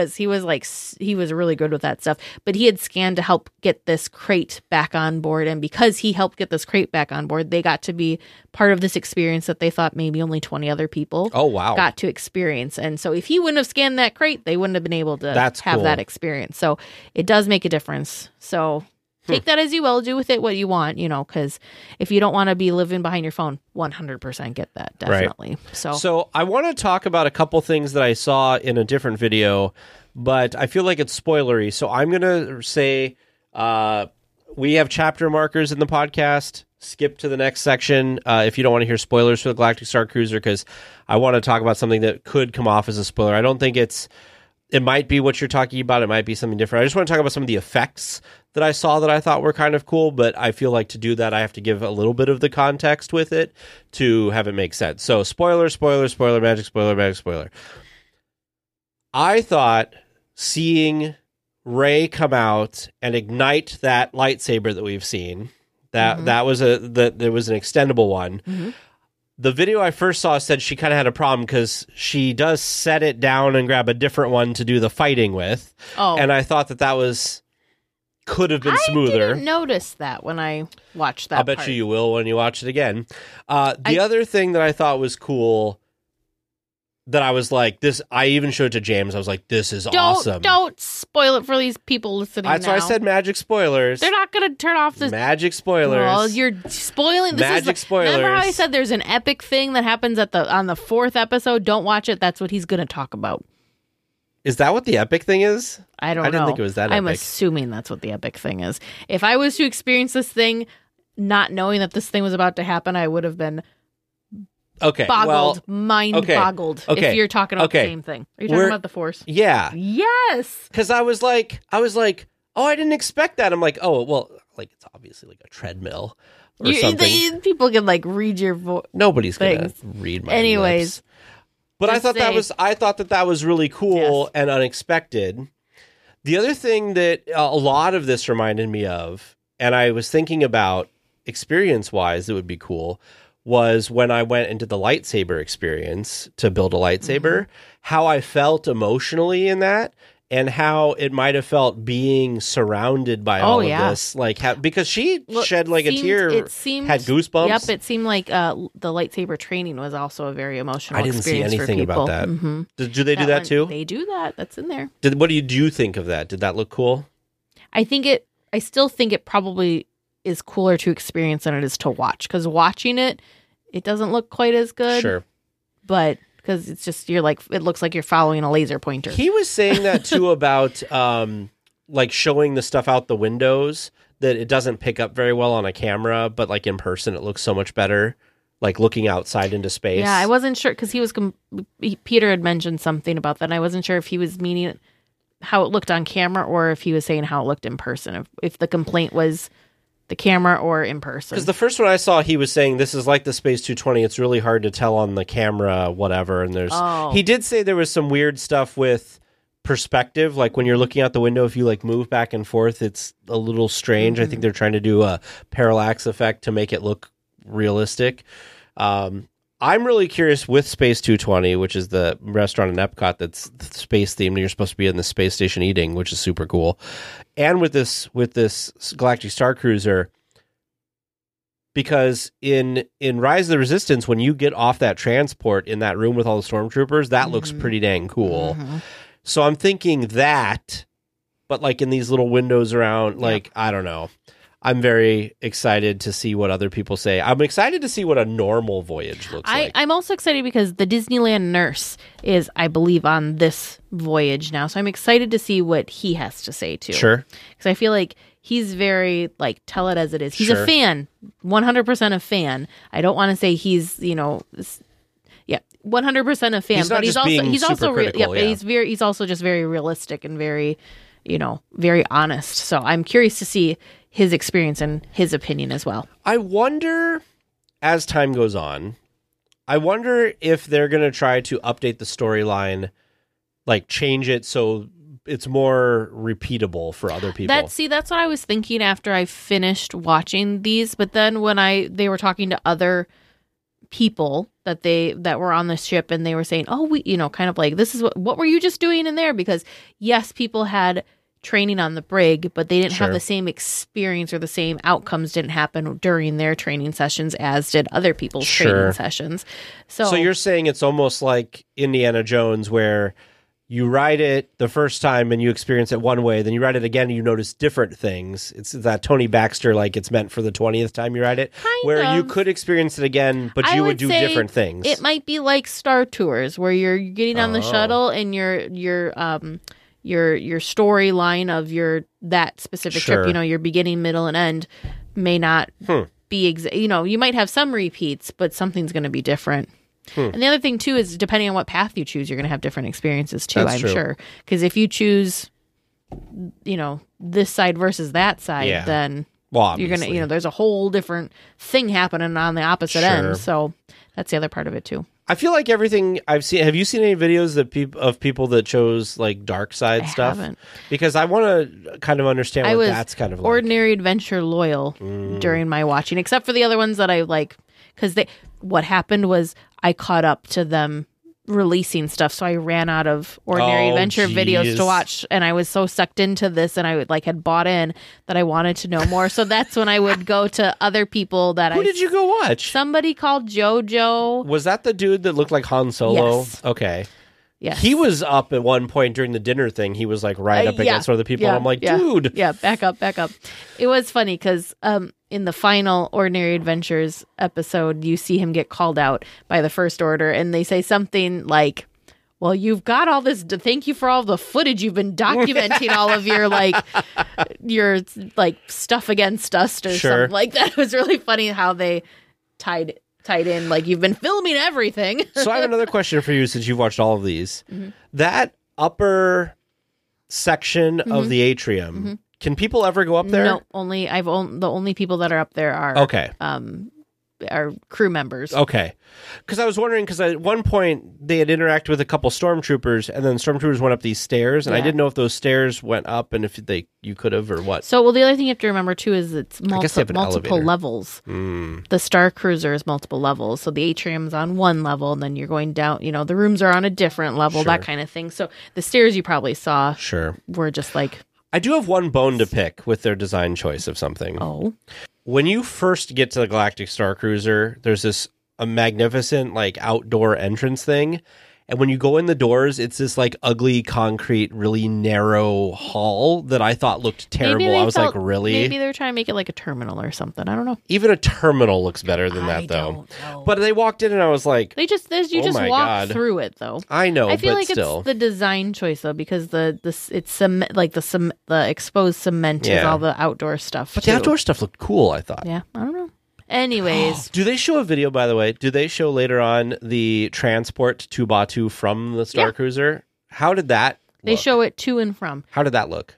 was really good with that stuff. But he had scanned to help get this crate back on board, and because he helped get this crate back on board, they got to be part of this experience that they thought maybe only 20 other people got to experience. And so if he wouldn't have scanned that crate, they wouldn't have been able to have that experience. So it does make a difference. So take that as you will. Do with it what you want, because if you don't want to be living behind your phone, 100% get that, definitely. Right. So I want to talk about a couple things that I saw in a different video, but I feel like it's spoilery. So I'm going to say we have chapter markers in the podcast. Skip to the next section if you don't want to hear spoilers for the Galactic Star Cruiser, because I want to talk about something that could come off as a spoiler. I don't think it's It might be what you're talking about. It might be something different. I just want to talk about some of the effects that I saw that I thought were kind of cool, but I feel like to do that, I have to give a little bit of the context with it to have it make sense. So spoiler, magic spoiler. I thought seeing Rey come out and ignite that lightsaber that we've seen, there was an extendable one. Mm-hmm. The video I first saw said she kind of had a problem because she does set it down and grab a different one to do the fighting with. Oh. And I thought that could have been smoother. I didn't notice that when I watched that I'll bet part. you will when you watch it again. The other thing that I thought was cool that I was like, this, I even showed it to James. I was like, this is awesome. Don't spoil it for these people listening That's now. why I said magic spoilers. They're not going to turn off this. Magic spoilers. Well, you're spoiling. Magic spoilers. Remember how I said there's an epic thing that happens on the 4th episode? Don't watch it. That's what he's going to talk about. Is that what the epic thing is? I don't know. I didn't think it was that I'm epic. assuming that's what the epic thing is. If I was to experience this thing, not knowing that this thing was about to happen, I would have been mind boggled. Okay, if you're talking about the same thing. Are you talking about the Force? Yeah. Yes. Because I was like, oh, I didn't expect that. I'm like, oh, well, like it's obviously like a treadmill or something. People can like read your voice. Nobody's gonna read my lips. But I thought that was really cool and unexpected. The other thing that a lot of this reminded me of, and I was thinking about experience-wise, it would be cool, was when I went into the lightsaber experience to build a lightsaber, how I felt emotionally in that, and how it might have felt being surrounded by all of this, like because she shed like a tear, had goosebumps. Yep, it seemed like the lightsaber training was also a very emotional. I didn't see experience anything for people. about that. Mm-hmm. Do they do that too? They do that. That's in there. What do you think of that? Did that look cool? I still think it probably is cooler to experience than it is to watch, because watching it doesn't look quite as good. Sure, but. Because it's just it looks like you're following a laser pointer. He was saying that too about like showing the stuff out the windows, that it doesn't pick up very well on a camera, but like in person it looks so much better, like looking outside into space. Yeah, I wasn't sure because Peter had mentioned something about that, and I wasn't sure if he was meaning how it looked on camera or if he was saying how it looked in person. If the complaint was the camera or in person. Because the first one I saw, he was saying this is like the Space 220. It's really hard to tell on the camera, whatever. And he did say there was some weird stuff with perspective, like when you're looking out the window, if you like move back and forth, it's a little strange. I think they're trying to do a parallax effect to make it look realistic. I'm really curious with Space 220, which is the restaurant in Epcot that's space themed. You're supposed to be in the space station eating, which is super cool. And with this Galactic Star Cruiser, because in Rise of the Resistance, when you get off that transport in that room with all the stormtroopers, that looks pretty dang cool. So I'm thinking that, but like in these little windows around, like, I don't know. I'm very excited to see what other people say. I'm excited to see what a normal voyage looks like. I'm also excited because the Disneyland nurse is, I believe, on this voyage now. So I'm excited to see what he has to say, too. Sure. Because I feel like he's very, like, tell it as it is. He's a fan, 100% a fan. I don't want to say he's, 100% a fan. But he's also just very realistic and very, very honest. So I'm curious to see his experience and his opinion as well. I wonder, as time goes on, if they're going to try to update the storyline, like change it so it's more repeatable for other people. That's what I was thinking after I finished watching these. But then when they were talking to other people that were on the ship, and they were saying, oh, we, kind of like, this is what were you just doing in there? Because yes, people had training on the brig, but they didn't have the same experience, or the same outcomes didn't happen during their training sessions as did other people's training sessions. So you're saying it's almost like Indiana Jones, where you ride it the first time and you experience it one way, then you ride it again and you notice different things. It's that Tony Baxter, like it's meant for the 20th time you ride it, you could experience it again, but you would do different things. It might be like Star Tours, where you're getting on the shuttle and your storyline of that specific trip, your beginning, middle, and end may not be you might have some repeats, but something's going to be different. And the other thing too is depending on what path you choose, you're going to have different experiences too. That's I'm true. sure, because if you choose, this side versus that side, Yeah. then Well, you're obviously. gonna, there's a whole different thing happening on the opposite Sure. end. So that's the other part of it too. I feel like everything I've seen. Have you seen any videos that of people that chose like dark side I stuff? haven't. Because I want to kind of understand I what was that's kind of like. ordinary adventure loyal during my watching, except for the other ones that I like, because what happened was I caught up to them releasing stuff, so I ran out of ordinary Oh, adventure videos geez. to watch, and I was so sucked into this, and I had bought in that I wanted to know more. So that's when I would go to other people that Who did you go watch? Somebody called JoJo. Was that the dude that looked like Han Solo? Yes. Okay. Yes. He was up at one point during the dinner thing. He was like right up against one of the people. Yeah, and I'm like, yeah, dude. Yeah, back up. It was funny because in the final Ordinary Adventures episode, you see him get called out by the First Order, and they say something like, well, you've got all this. Thank you for all the footage you've been documenting all of your stuff against us or Sure. something like that. It was really funny how they tied in, like, you've been filming everything. So I have another question for you since you've watched all of these. Mm-hmm. That upper section of the atrium, can people ever go up there? No, the only people that are up there are Okay. are crew members. Okay. Because I was wondering, because at one point they had interacted with a couple stormtroopers, and then stormtroopers went up these stairs, and I Yeah. didn't know if those stairs went up and if you could have or what. So, well, the other thing you have to remember too is it's guess they have an multiple elevator. levels. The Star Cruiser is multiple levels. So the atrium's on one level, and then you're going down. The rooms are on a different level, that Sure. kind of thing. So the stairs you probably saw Sure. were just like, I do have one bone to pick with their design choice of something. oh, When you first get to the Galactic Star Cruiser, there's a magnificent like outdoor entrance thing. And when you go in the doors, it's this like ugly concrete, really narrow hall that I thought looked terrible. they I was like, felt- really? Maybe they're trying to make it like a terminal or something. I don't know. Even a terminal looks better than I that, though. don't know. But they walked in and I was like, You just Oh my walk God. through it though. I know, I feel but like still. it's the design choice though, because it's cement, like the exposed cement is Yeah. all the outdoor stuff. But the too. outdoor stuff looked cool, I thought. Yeah, I don't know. Anyways, Do they show a video, by the way? Do they show later on the transport to Batu from the Star Yeah. Cruiser? How did that they look? show it to and from. How did that look?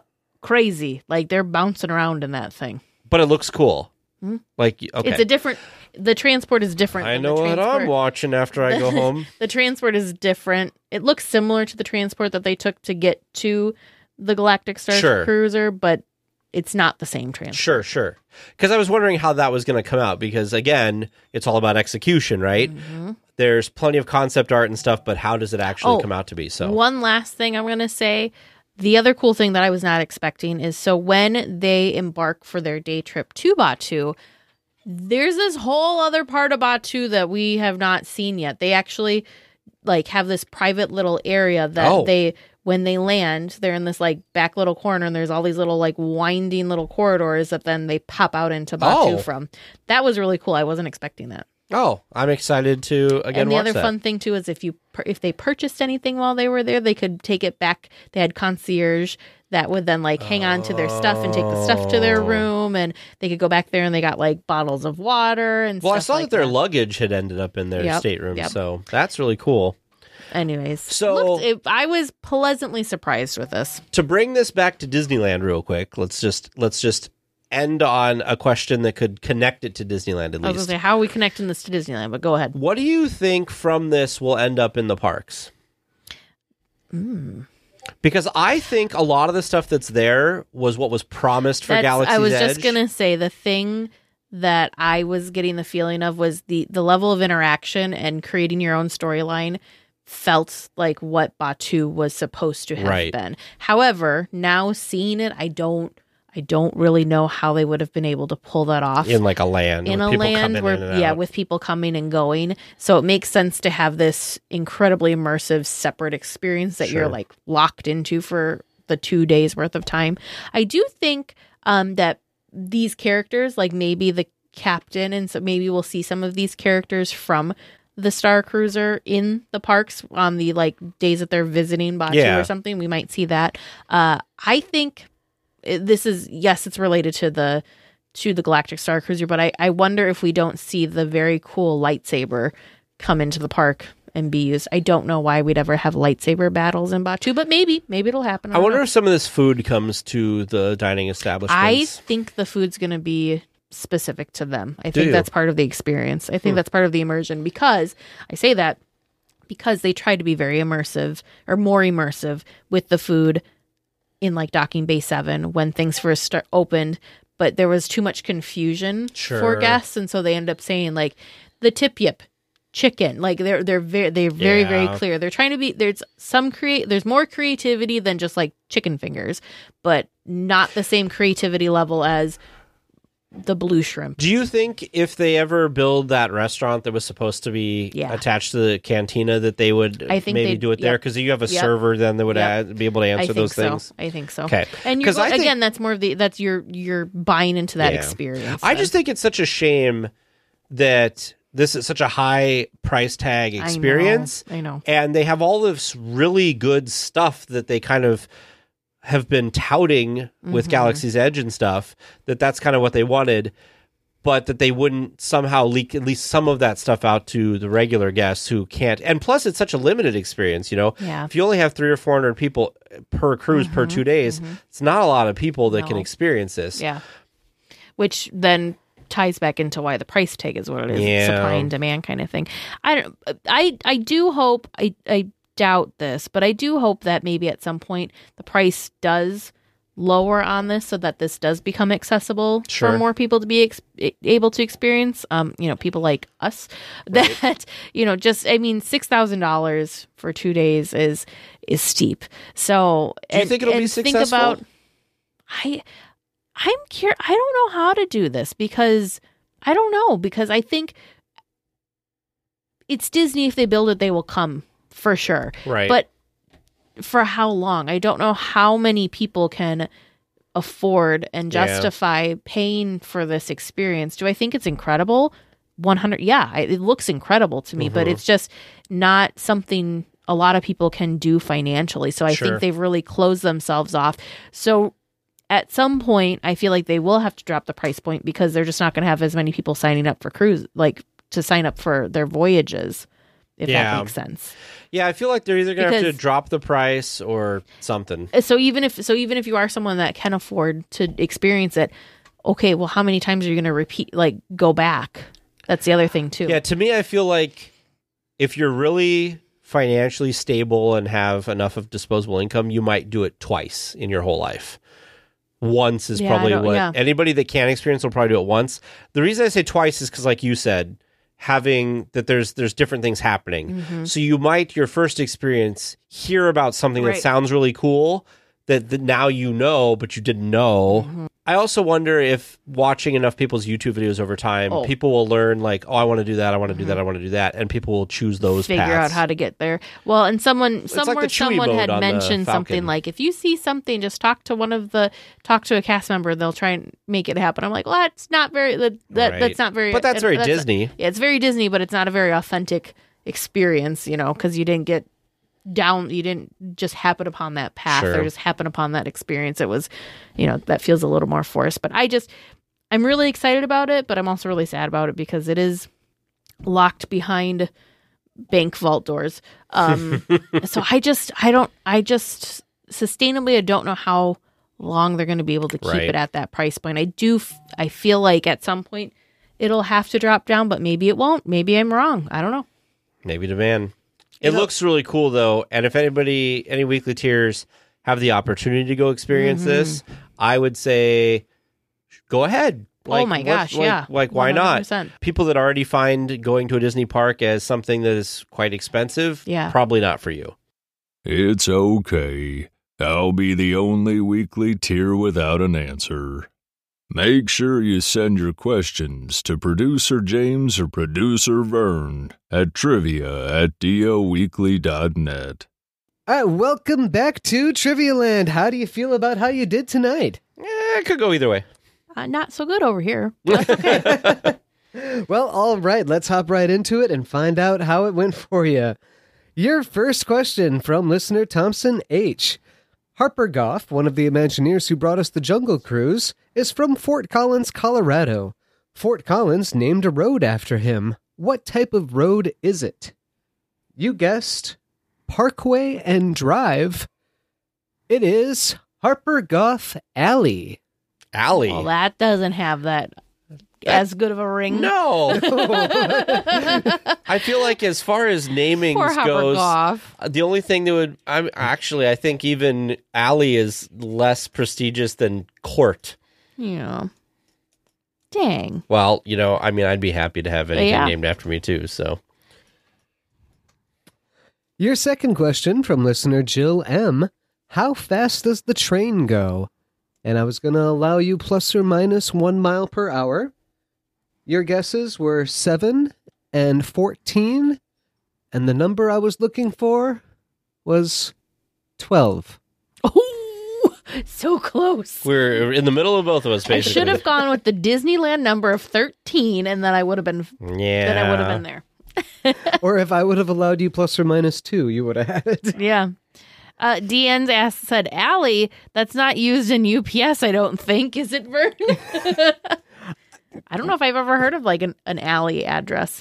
Crazy, like they're bouncing around in that thing. But it looks cool. Like, okay. It's a different. The transport is different. I than know the what transport. I'm watching after I go home. The transport is different. It looks similar to the transport that they took to get to the Galactic Star Sure. Cruiser, but it's not the same transport. Sure. Because I was wondering how that was going to come out. Because, again, it's all about execution, right? Mm-hmm. There's plenty of concept art and stuff, but how does it actually come out to be? So, One last thing I'm going to say. The other cool thing that I was not expecting is so when they embark for their day trip to Batu, there's this whole other part of Batu that we have not seen yet. They actually have this private little area that when they land, they're in this back little corner, and there's all these little winding little corridors that then they pop out into Batu from. That was really cool. I wasn't expecting that. I'm excited to, again, And the watch other that. fun thing too is if they purchased anything while they were there, they could take it back. They had concierge that would then hang on to their stuff and take the stuff to their room, and they could go back there and they got bottles of water and Well, I stuff saw like that their luggage had ended up in their Yep, stateroom, yep. so that's really cool. Anyways, So- I was pleasantly surprised with this. To bring this back to Disneyland real quick, let's just end on a question that could connect it to Disneyland at I was going to least. say, how are we connecting this to Disneyland? But go ahead. What do you think from this will end up in the parks? Because I think a lot of the stuff that's there was what was promised for Galaxy's I was Edge. just going to say the thing that I was getting the feeling of was the level of interaction and creating your own storyline felt like what Batu was supposed to have Right. been. However, now seeing it, I don't really know how they would have been able to pull that off in like a land. in with a people land coming where in and out. with people coming and going. So it makes sense to have this incredibly immersive separate experience that Sure. you're locked into for the 2 days worth of time. I do think that these characters, maybe the captain, and so maybe we'll see some of these characters from the Star Cruiser in the parks on the days that they're visiting Batu Yeah. or something. We might see that. I think this is, yes, it's related to the Galactic Star Cruiser, but I wonder if we don't see the very cool lightsaber come into the park and be used. I don't know why we'd ever have lightsaber battles in Batuu, but maybe it'll happen. I wonder if some of this food comes to the dining establishments. I think the food's going to be specific to them. I think you? that's part of the experience. I think that's part of the immersion, because I say that because they tried to be very immersive, or more immersive, with the food in like Docking Bay 7 when things first opened, but there was too much confusion for guests, and so they end up saying like the tip yip chicken. Like they're very clear. They're trying to be, there's more creativity than just like chicken fingers, but not the same creativity level as the blue shrimp. Do you think if they ever build that restaurant that was supposed to be attached to the cantina, that they would maybe do it there? Because you have a server then that would be able to answer those things. I think so. Okay, and again, that's more of that's you're buying into that experience. I just think it's such a shame that this is such a high price tag experience. I know. And they have all this really good stuff that they kind of have been touting with Galaxy's Edge and stuff, that's kind of what they wanted, but that they wouldn't somehow leak at least some of that stuff out to the regular guests who can't. And plus, it's such a limited experience, If you only have 300 or 400 people per cruise per 2 days, it's not a lot of people that can experience this. Yeah. Which then ties back into why the price tag is what it is. Supply and demand kind of thing. I do hope, I doubt this, but I do hope that maybe at some point the price does lower on this so that this does become accessible for more people to be able to experience. People like us that, $6,000 for 2 days is steep. So do you think it'll be successful? Think about, I'm curious. I don't know how to do this because I think it's Disney. If they build it, they will come for sure. Right. But for how long? I don't know how many people can afford and justify paying for this experience. Do I think it's incredible? 100. Yeah, it looks incredible to me, but it's just not something a lot of people can do financially. So I think they've really closed themselves off. So at some point, I feel like they will have to drop the price point because they're just not going to have as many people signing up for cruise, like to sign up for their voyages, if that makes sense. Yeah, I feel like they're either going to have to drop the price or something. So even if you are someone that can afford to experience it, okay, well, how many times are you going to go back? That's the other thing too. Yeah, to me, I feel like if you're really financially stable and have enough of disposable income, you might do it twice in your whole life. Once is probably what anybody that can experience will probably do it once. The reason I say twice is because, like you said, having that there's different things happening. So you might, your first experience, hear about something that sounds really cool that now but you didn't know. I also wonder if watching enough people's YouTube videos over time, people will learn like, oh, I want to do that, I want to do that, I want to do that, and people will choose those figure paths. out how to get there. Well, and someone had mentioned something like, if you see something, just talk to a cast member, they'll try and make it happen. I'm like, well, that's not very that's not very, but that's very Disney. Yeah, it's very Disney, but it's not a very authentic experience, because you didn't just happen upon that path or just happen upon that experience. It was, that feels a little more forced. But I'm really excited about it, but I'm also really sad about it because it is locked behind bank vault doors. So sustainably, I don't know how long they're going to be able to keep it at that price point. I feel like at some point it'll have to drop down, but maybe it won't. Maybe I'm wrong. I don't know. Maybe demand. It looks really cool, though, and if any weekly tiers have the opportunity to go experience this, I would say go ahead. Like, oh my gosh, yeah. Like, why 100%. Not? People that already find going to a Disney park as something that is quite expensive, probably not for you. It's okay. I'll be the only weekly tier without an answer. Make sure you send your questions to Producer James or Producer Vern at trivia@doweekly.net. Welcome back to Trivia Land. How do you feel about how you did tonight? It could go either way. Not so good over here. That's okay. Well, all right. Let's hop right into it and find out how it went for you. Your first question from listener Thompson H. Harper Goff, one of the Imagineers who brought us the Jungle Cruise, is from Fort Collins, Colorado. Fort Collins named a road after him. What type of road is it? You guessed Parkway and Drive. It is Harper Goff Alley. Alley. Well, that doesn't have that as good of a ring. No. I feel like as far as namings Poor Harper goes, Goff. the only thing that would I think even Alley is less prestigious than Court. Yeah. Dang. Well, I'd be happy to have anything Yeah. named after me too, so. Your second question from listener Jill M. How fast does the train go? And I was going to allow you plus or minus 1 mile per hour. Your guesses were 7 and 14. And the number I was looking for was 12. Oh, so close. We're in the middle of both of us, I basically. should have gone with the Disneyland number of 13, and then I would have been. Yeah. Then I would have been there. Or if I would have allowed you plus or minus 2, you would have had it. Yeah. Deanne's said, Alley, that's not used in UPS, I don't think. Is it, Vern? I don't know if I've ever heard of like an alley address.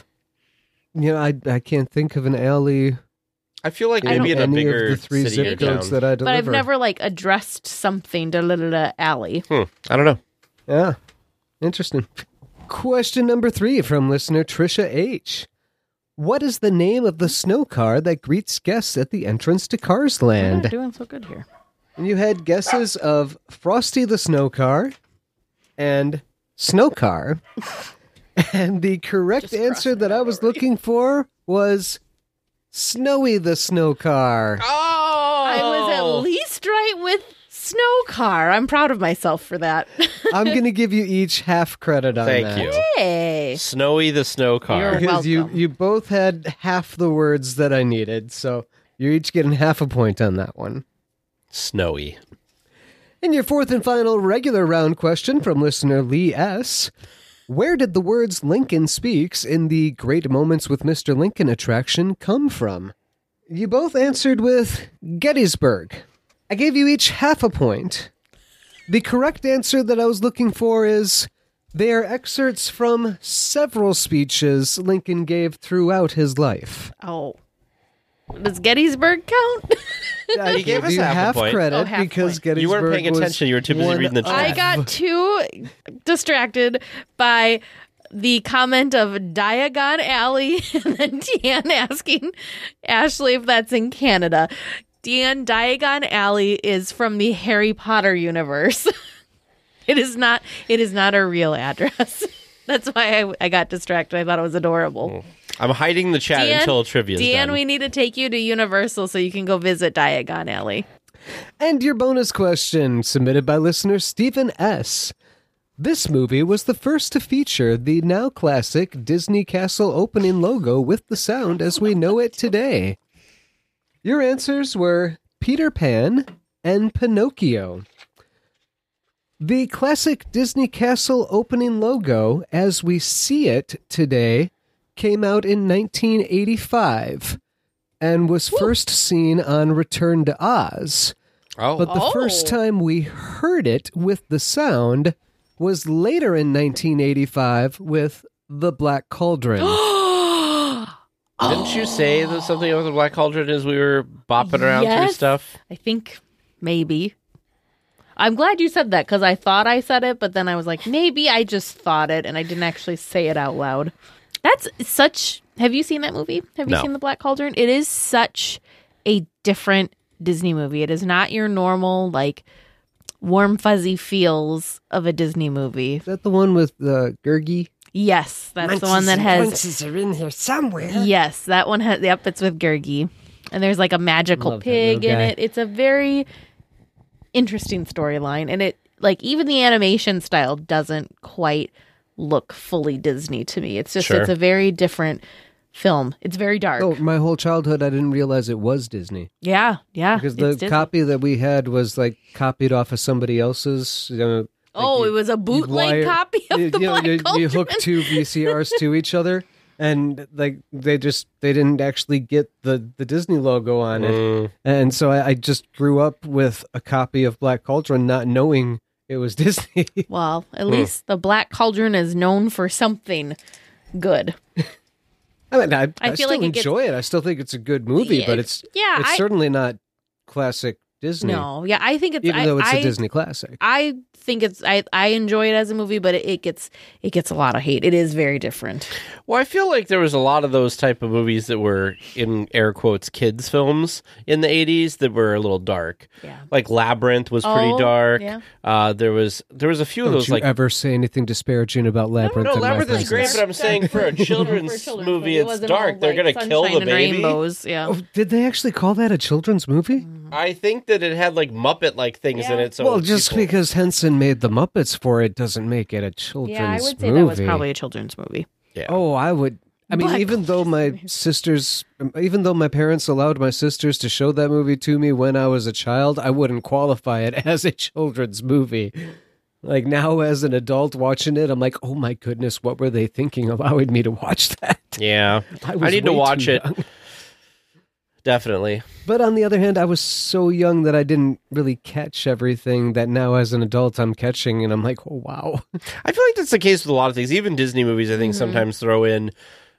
I can't think of an alley I feel like in maybe in a any bigger of the 3 city or zip codes town. that I deliver. But I've never like addressed something to alley. I don't know. Yeah. Interesting. Question number 3 from listener Trisha H. What is the name of the snow car that greets guests at the entrance to Cars We're Land? not doing so good here. And you had guesses of Frosty the Snow Car and Snow Car. And the correct Just answer crossing that I was looking for was Snowy the Snow Car. Oh! I was at least right with Snow Car. I'm proud of myself for that. I'm going to give you each half credit on Thank that. you. Hey. Snowy the Snow Car. You're Because welcome. you both had half the words that I needed, so you're each getting half a point on that one. Snowy. And your fourth and final regular round question from listener Lee S. Where did the words Lincoln Speaks in the Great Moments with Mr. Lincoln attraction come from? You both answered with Gettysburg. I gave you each half a point. The correct answer that I was looking for is they are excerpts from several speeches Lincoln gave throughout his life. Oh. Does Gettysburg count? I You gave us you half a point. Oh, credit half because point. Gettysburg You weren't paying was attention. You were too busy one reading the of- chat. I got too distracted by the comment of Diagon Alley and then Deanne asking Ashley if that's in Canada. Deanne, Diagon Alley is from the Harry Potter universe. It is not a real address. That's why I got distracted. I thought it was adorable. I'm hiding the chat until trivia's Deanne, done. we need to take you to Universal so you can go visit Diagon Alley. And your bonus question, submitted by listener Stephen S. This movie was the first to feature the now classic Disney Castle opening logo with the sound as we know it today. Your answers were Peter Pan and Pinocchio. The classic Disney Castle opening logo, as we see it today, came out in 1985 and was first seen on Return to Oz. Oh, But the first time we heard it with the sound was later in 1985 with The Black Cauldron. didn't you say that something about the Black Cauldron as we were bopping around through Yes. stuff? I think maybe. I'm glad you said that because I thought I said it, but then I was like, maybe I just thought it and I didn't actually say it out loud. That's such. Have you seen that movie? Have you No. seen The Black Cauldron? It is such a different Disney movie. It is not your normal, like, warm, fuzzy feels of a Disney movie. Is that the one with Gurgi? Yes, that's the one that has. are in here somewhere. Yes, that one has. Yep, it's with Gurgi, and there's like a magical Love that pig little in guy. it. It's a very interesting storyline, and it like even the animation style doesn't quite look fully Disney to me. It's just Sure. it's a very different film. It's very dark. Oh, my whole childhood, I didn't realize it was Disney. Yeah, Because the it's Disney. copy that we had was like copied off of somebody else's. Oh, it was a bootleg copy of the Black you Cauldron. hook two VCRs to each other, and like they didn't actually get the Disney logo on it, and so I just grew up with a copy of Black Cauldron, not knowing it was Disney. Well, at least the Black Cauldron is known for something good. I mean, I feel still like it gets- enjoy it. I still think it's a good movie, but it's certainly not classic Disney. No, yeah, I think it's even though it's a Disney classic. I think it's I enjoy it as a movie, but it gets a lot of hate. It is very different. Well, I feel like there was a lot of those type of movies that were, in air quotes, kids films in the 80s that were a little dark. Yeah. Like Labyrinth was pretty dark. Yeah. There was a few of Don't those you like ever say anything disparaging about Labyrinth? No, in my Labyrinth is great, presence. but I'm saying for a children's movie, it's dark. They're going to kill the baby. Rainbows, yeah. Oh, did they actually call that a children's movie? I think that it had like Muppet-like things in it. So Well, just people- because Henson made the Muppets for it doesn't make it a children's Yeah, I would say movie. that was probably a children's movie. Yeah. Oh, I would. I mean, But- even though my parents allowed my sisters to show that movie to me when I was a child, I wouldn't qualify it as a children's movie. Like now, as an adult watching it, I'm like, oh my goodness, what were they thinking allowing me to watch that? Yeah. was I need to way watch too it. young. Definitely. But on the other hand, I was so young that I didn't really catch everything that now as an adult I'm catching, and I'm like, oh wow. I feel like that's the case with a lot of things. Even Disney movies, I think, sometimes throw in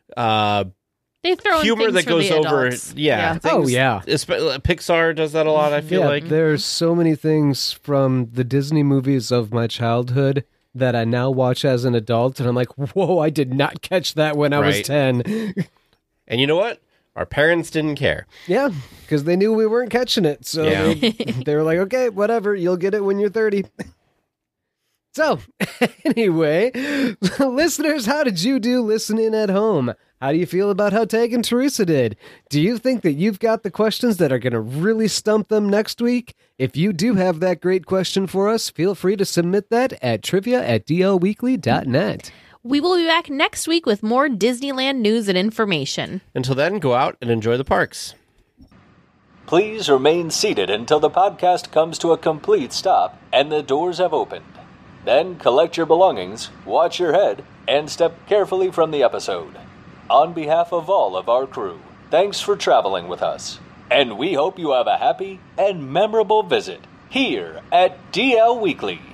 They throw in humor things that for goes the over. adults. Yeah. Oh, things- yeah. Pixar does that a lot, I feel like. There's so many things from the Disney movies of my childhood that I now watch as an adult, and I'm like, whoa, I did not catch that when I was Right. 10. And you know what? Our parents didn't care. Yeah, because they knew we weren't catching it. So Yeah. they were like, okay, whatever, you'll get it when you're 30. So, anyway, listeners, how did you do listening at home? How do you feel about how Tag and Teresa did? Do you think that you've got the questions that are going to really stump them next week? If you do have that great question for us, feel free to submit that at trivia@dlweekly.net. We will be back next week with more Disneyland news and information. Until then, go out and enjoy the parks. Please remain seated until the podcast comes to a complete stop and the doors have opened. Then collect your belongings, watch your head, and step carefully from the episode. On behalf of all of our crew, thanks for traveling with us. And we hope you have a happy and memorable visit here at DL Weekly.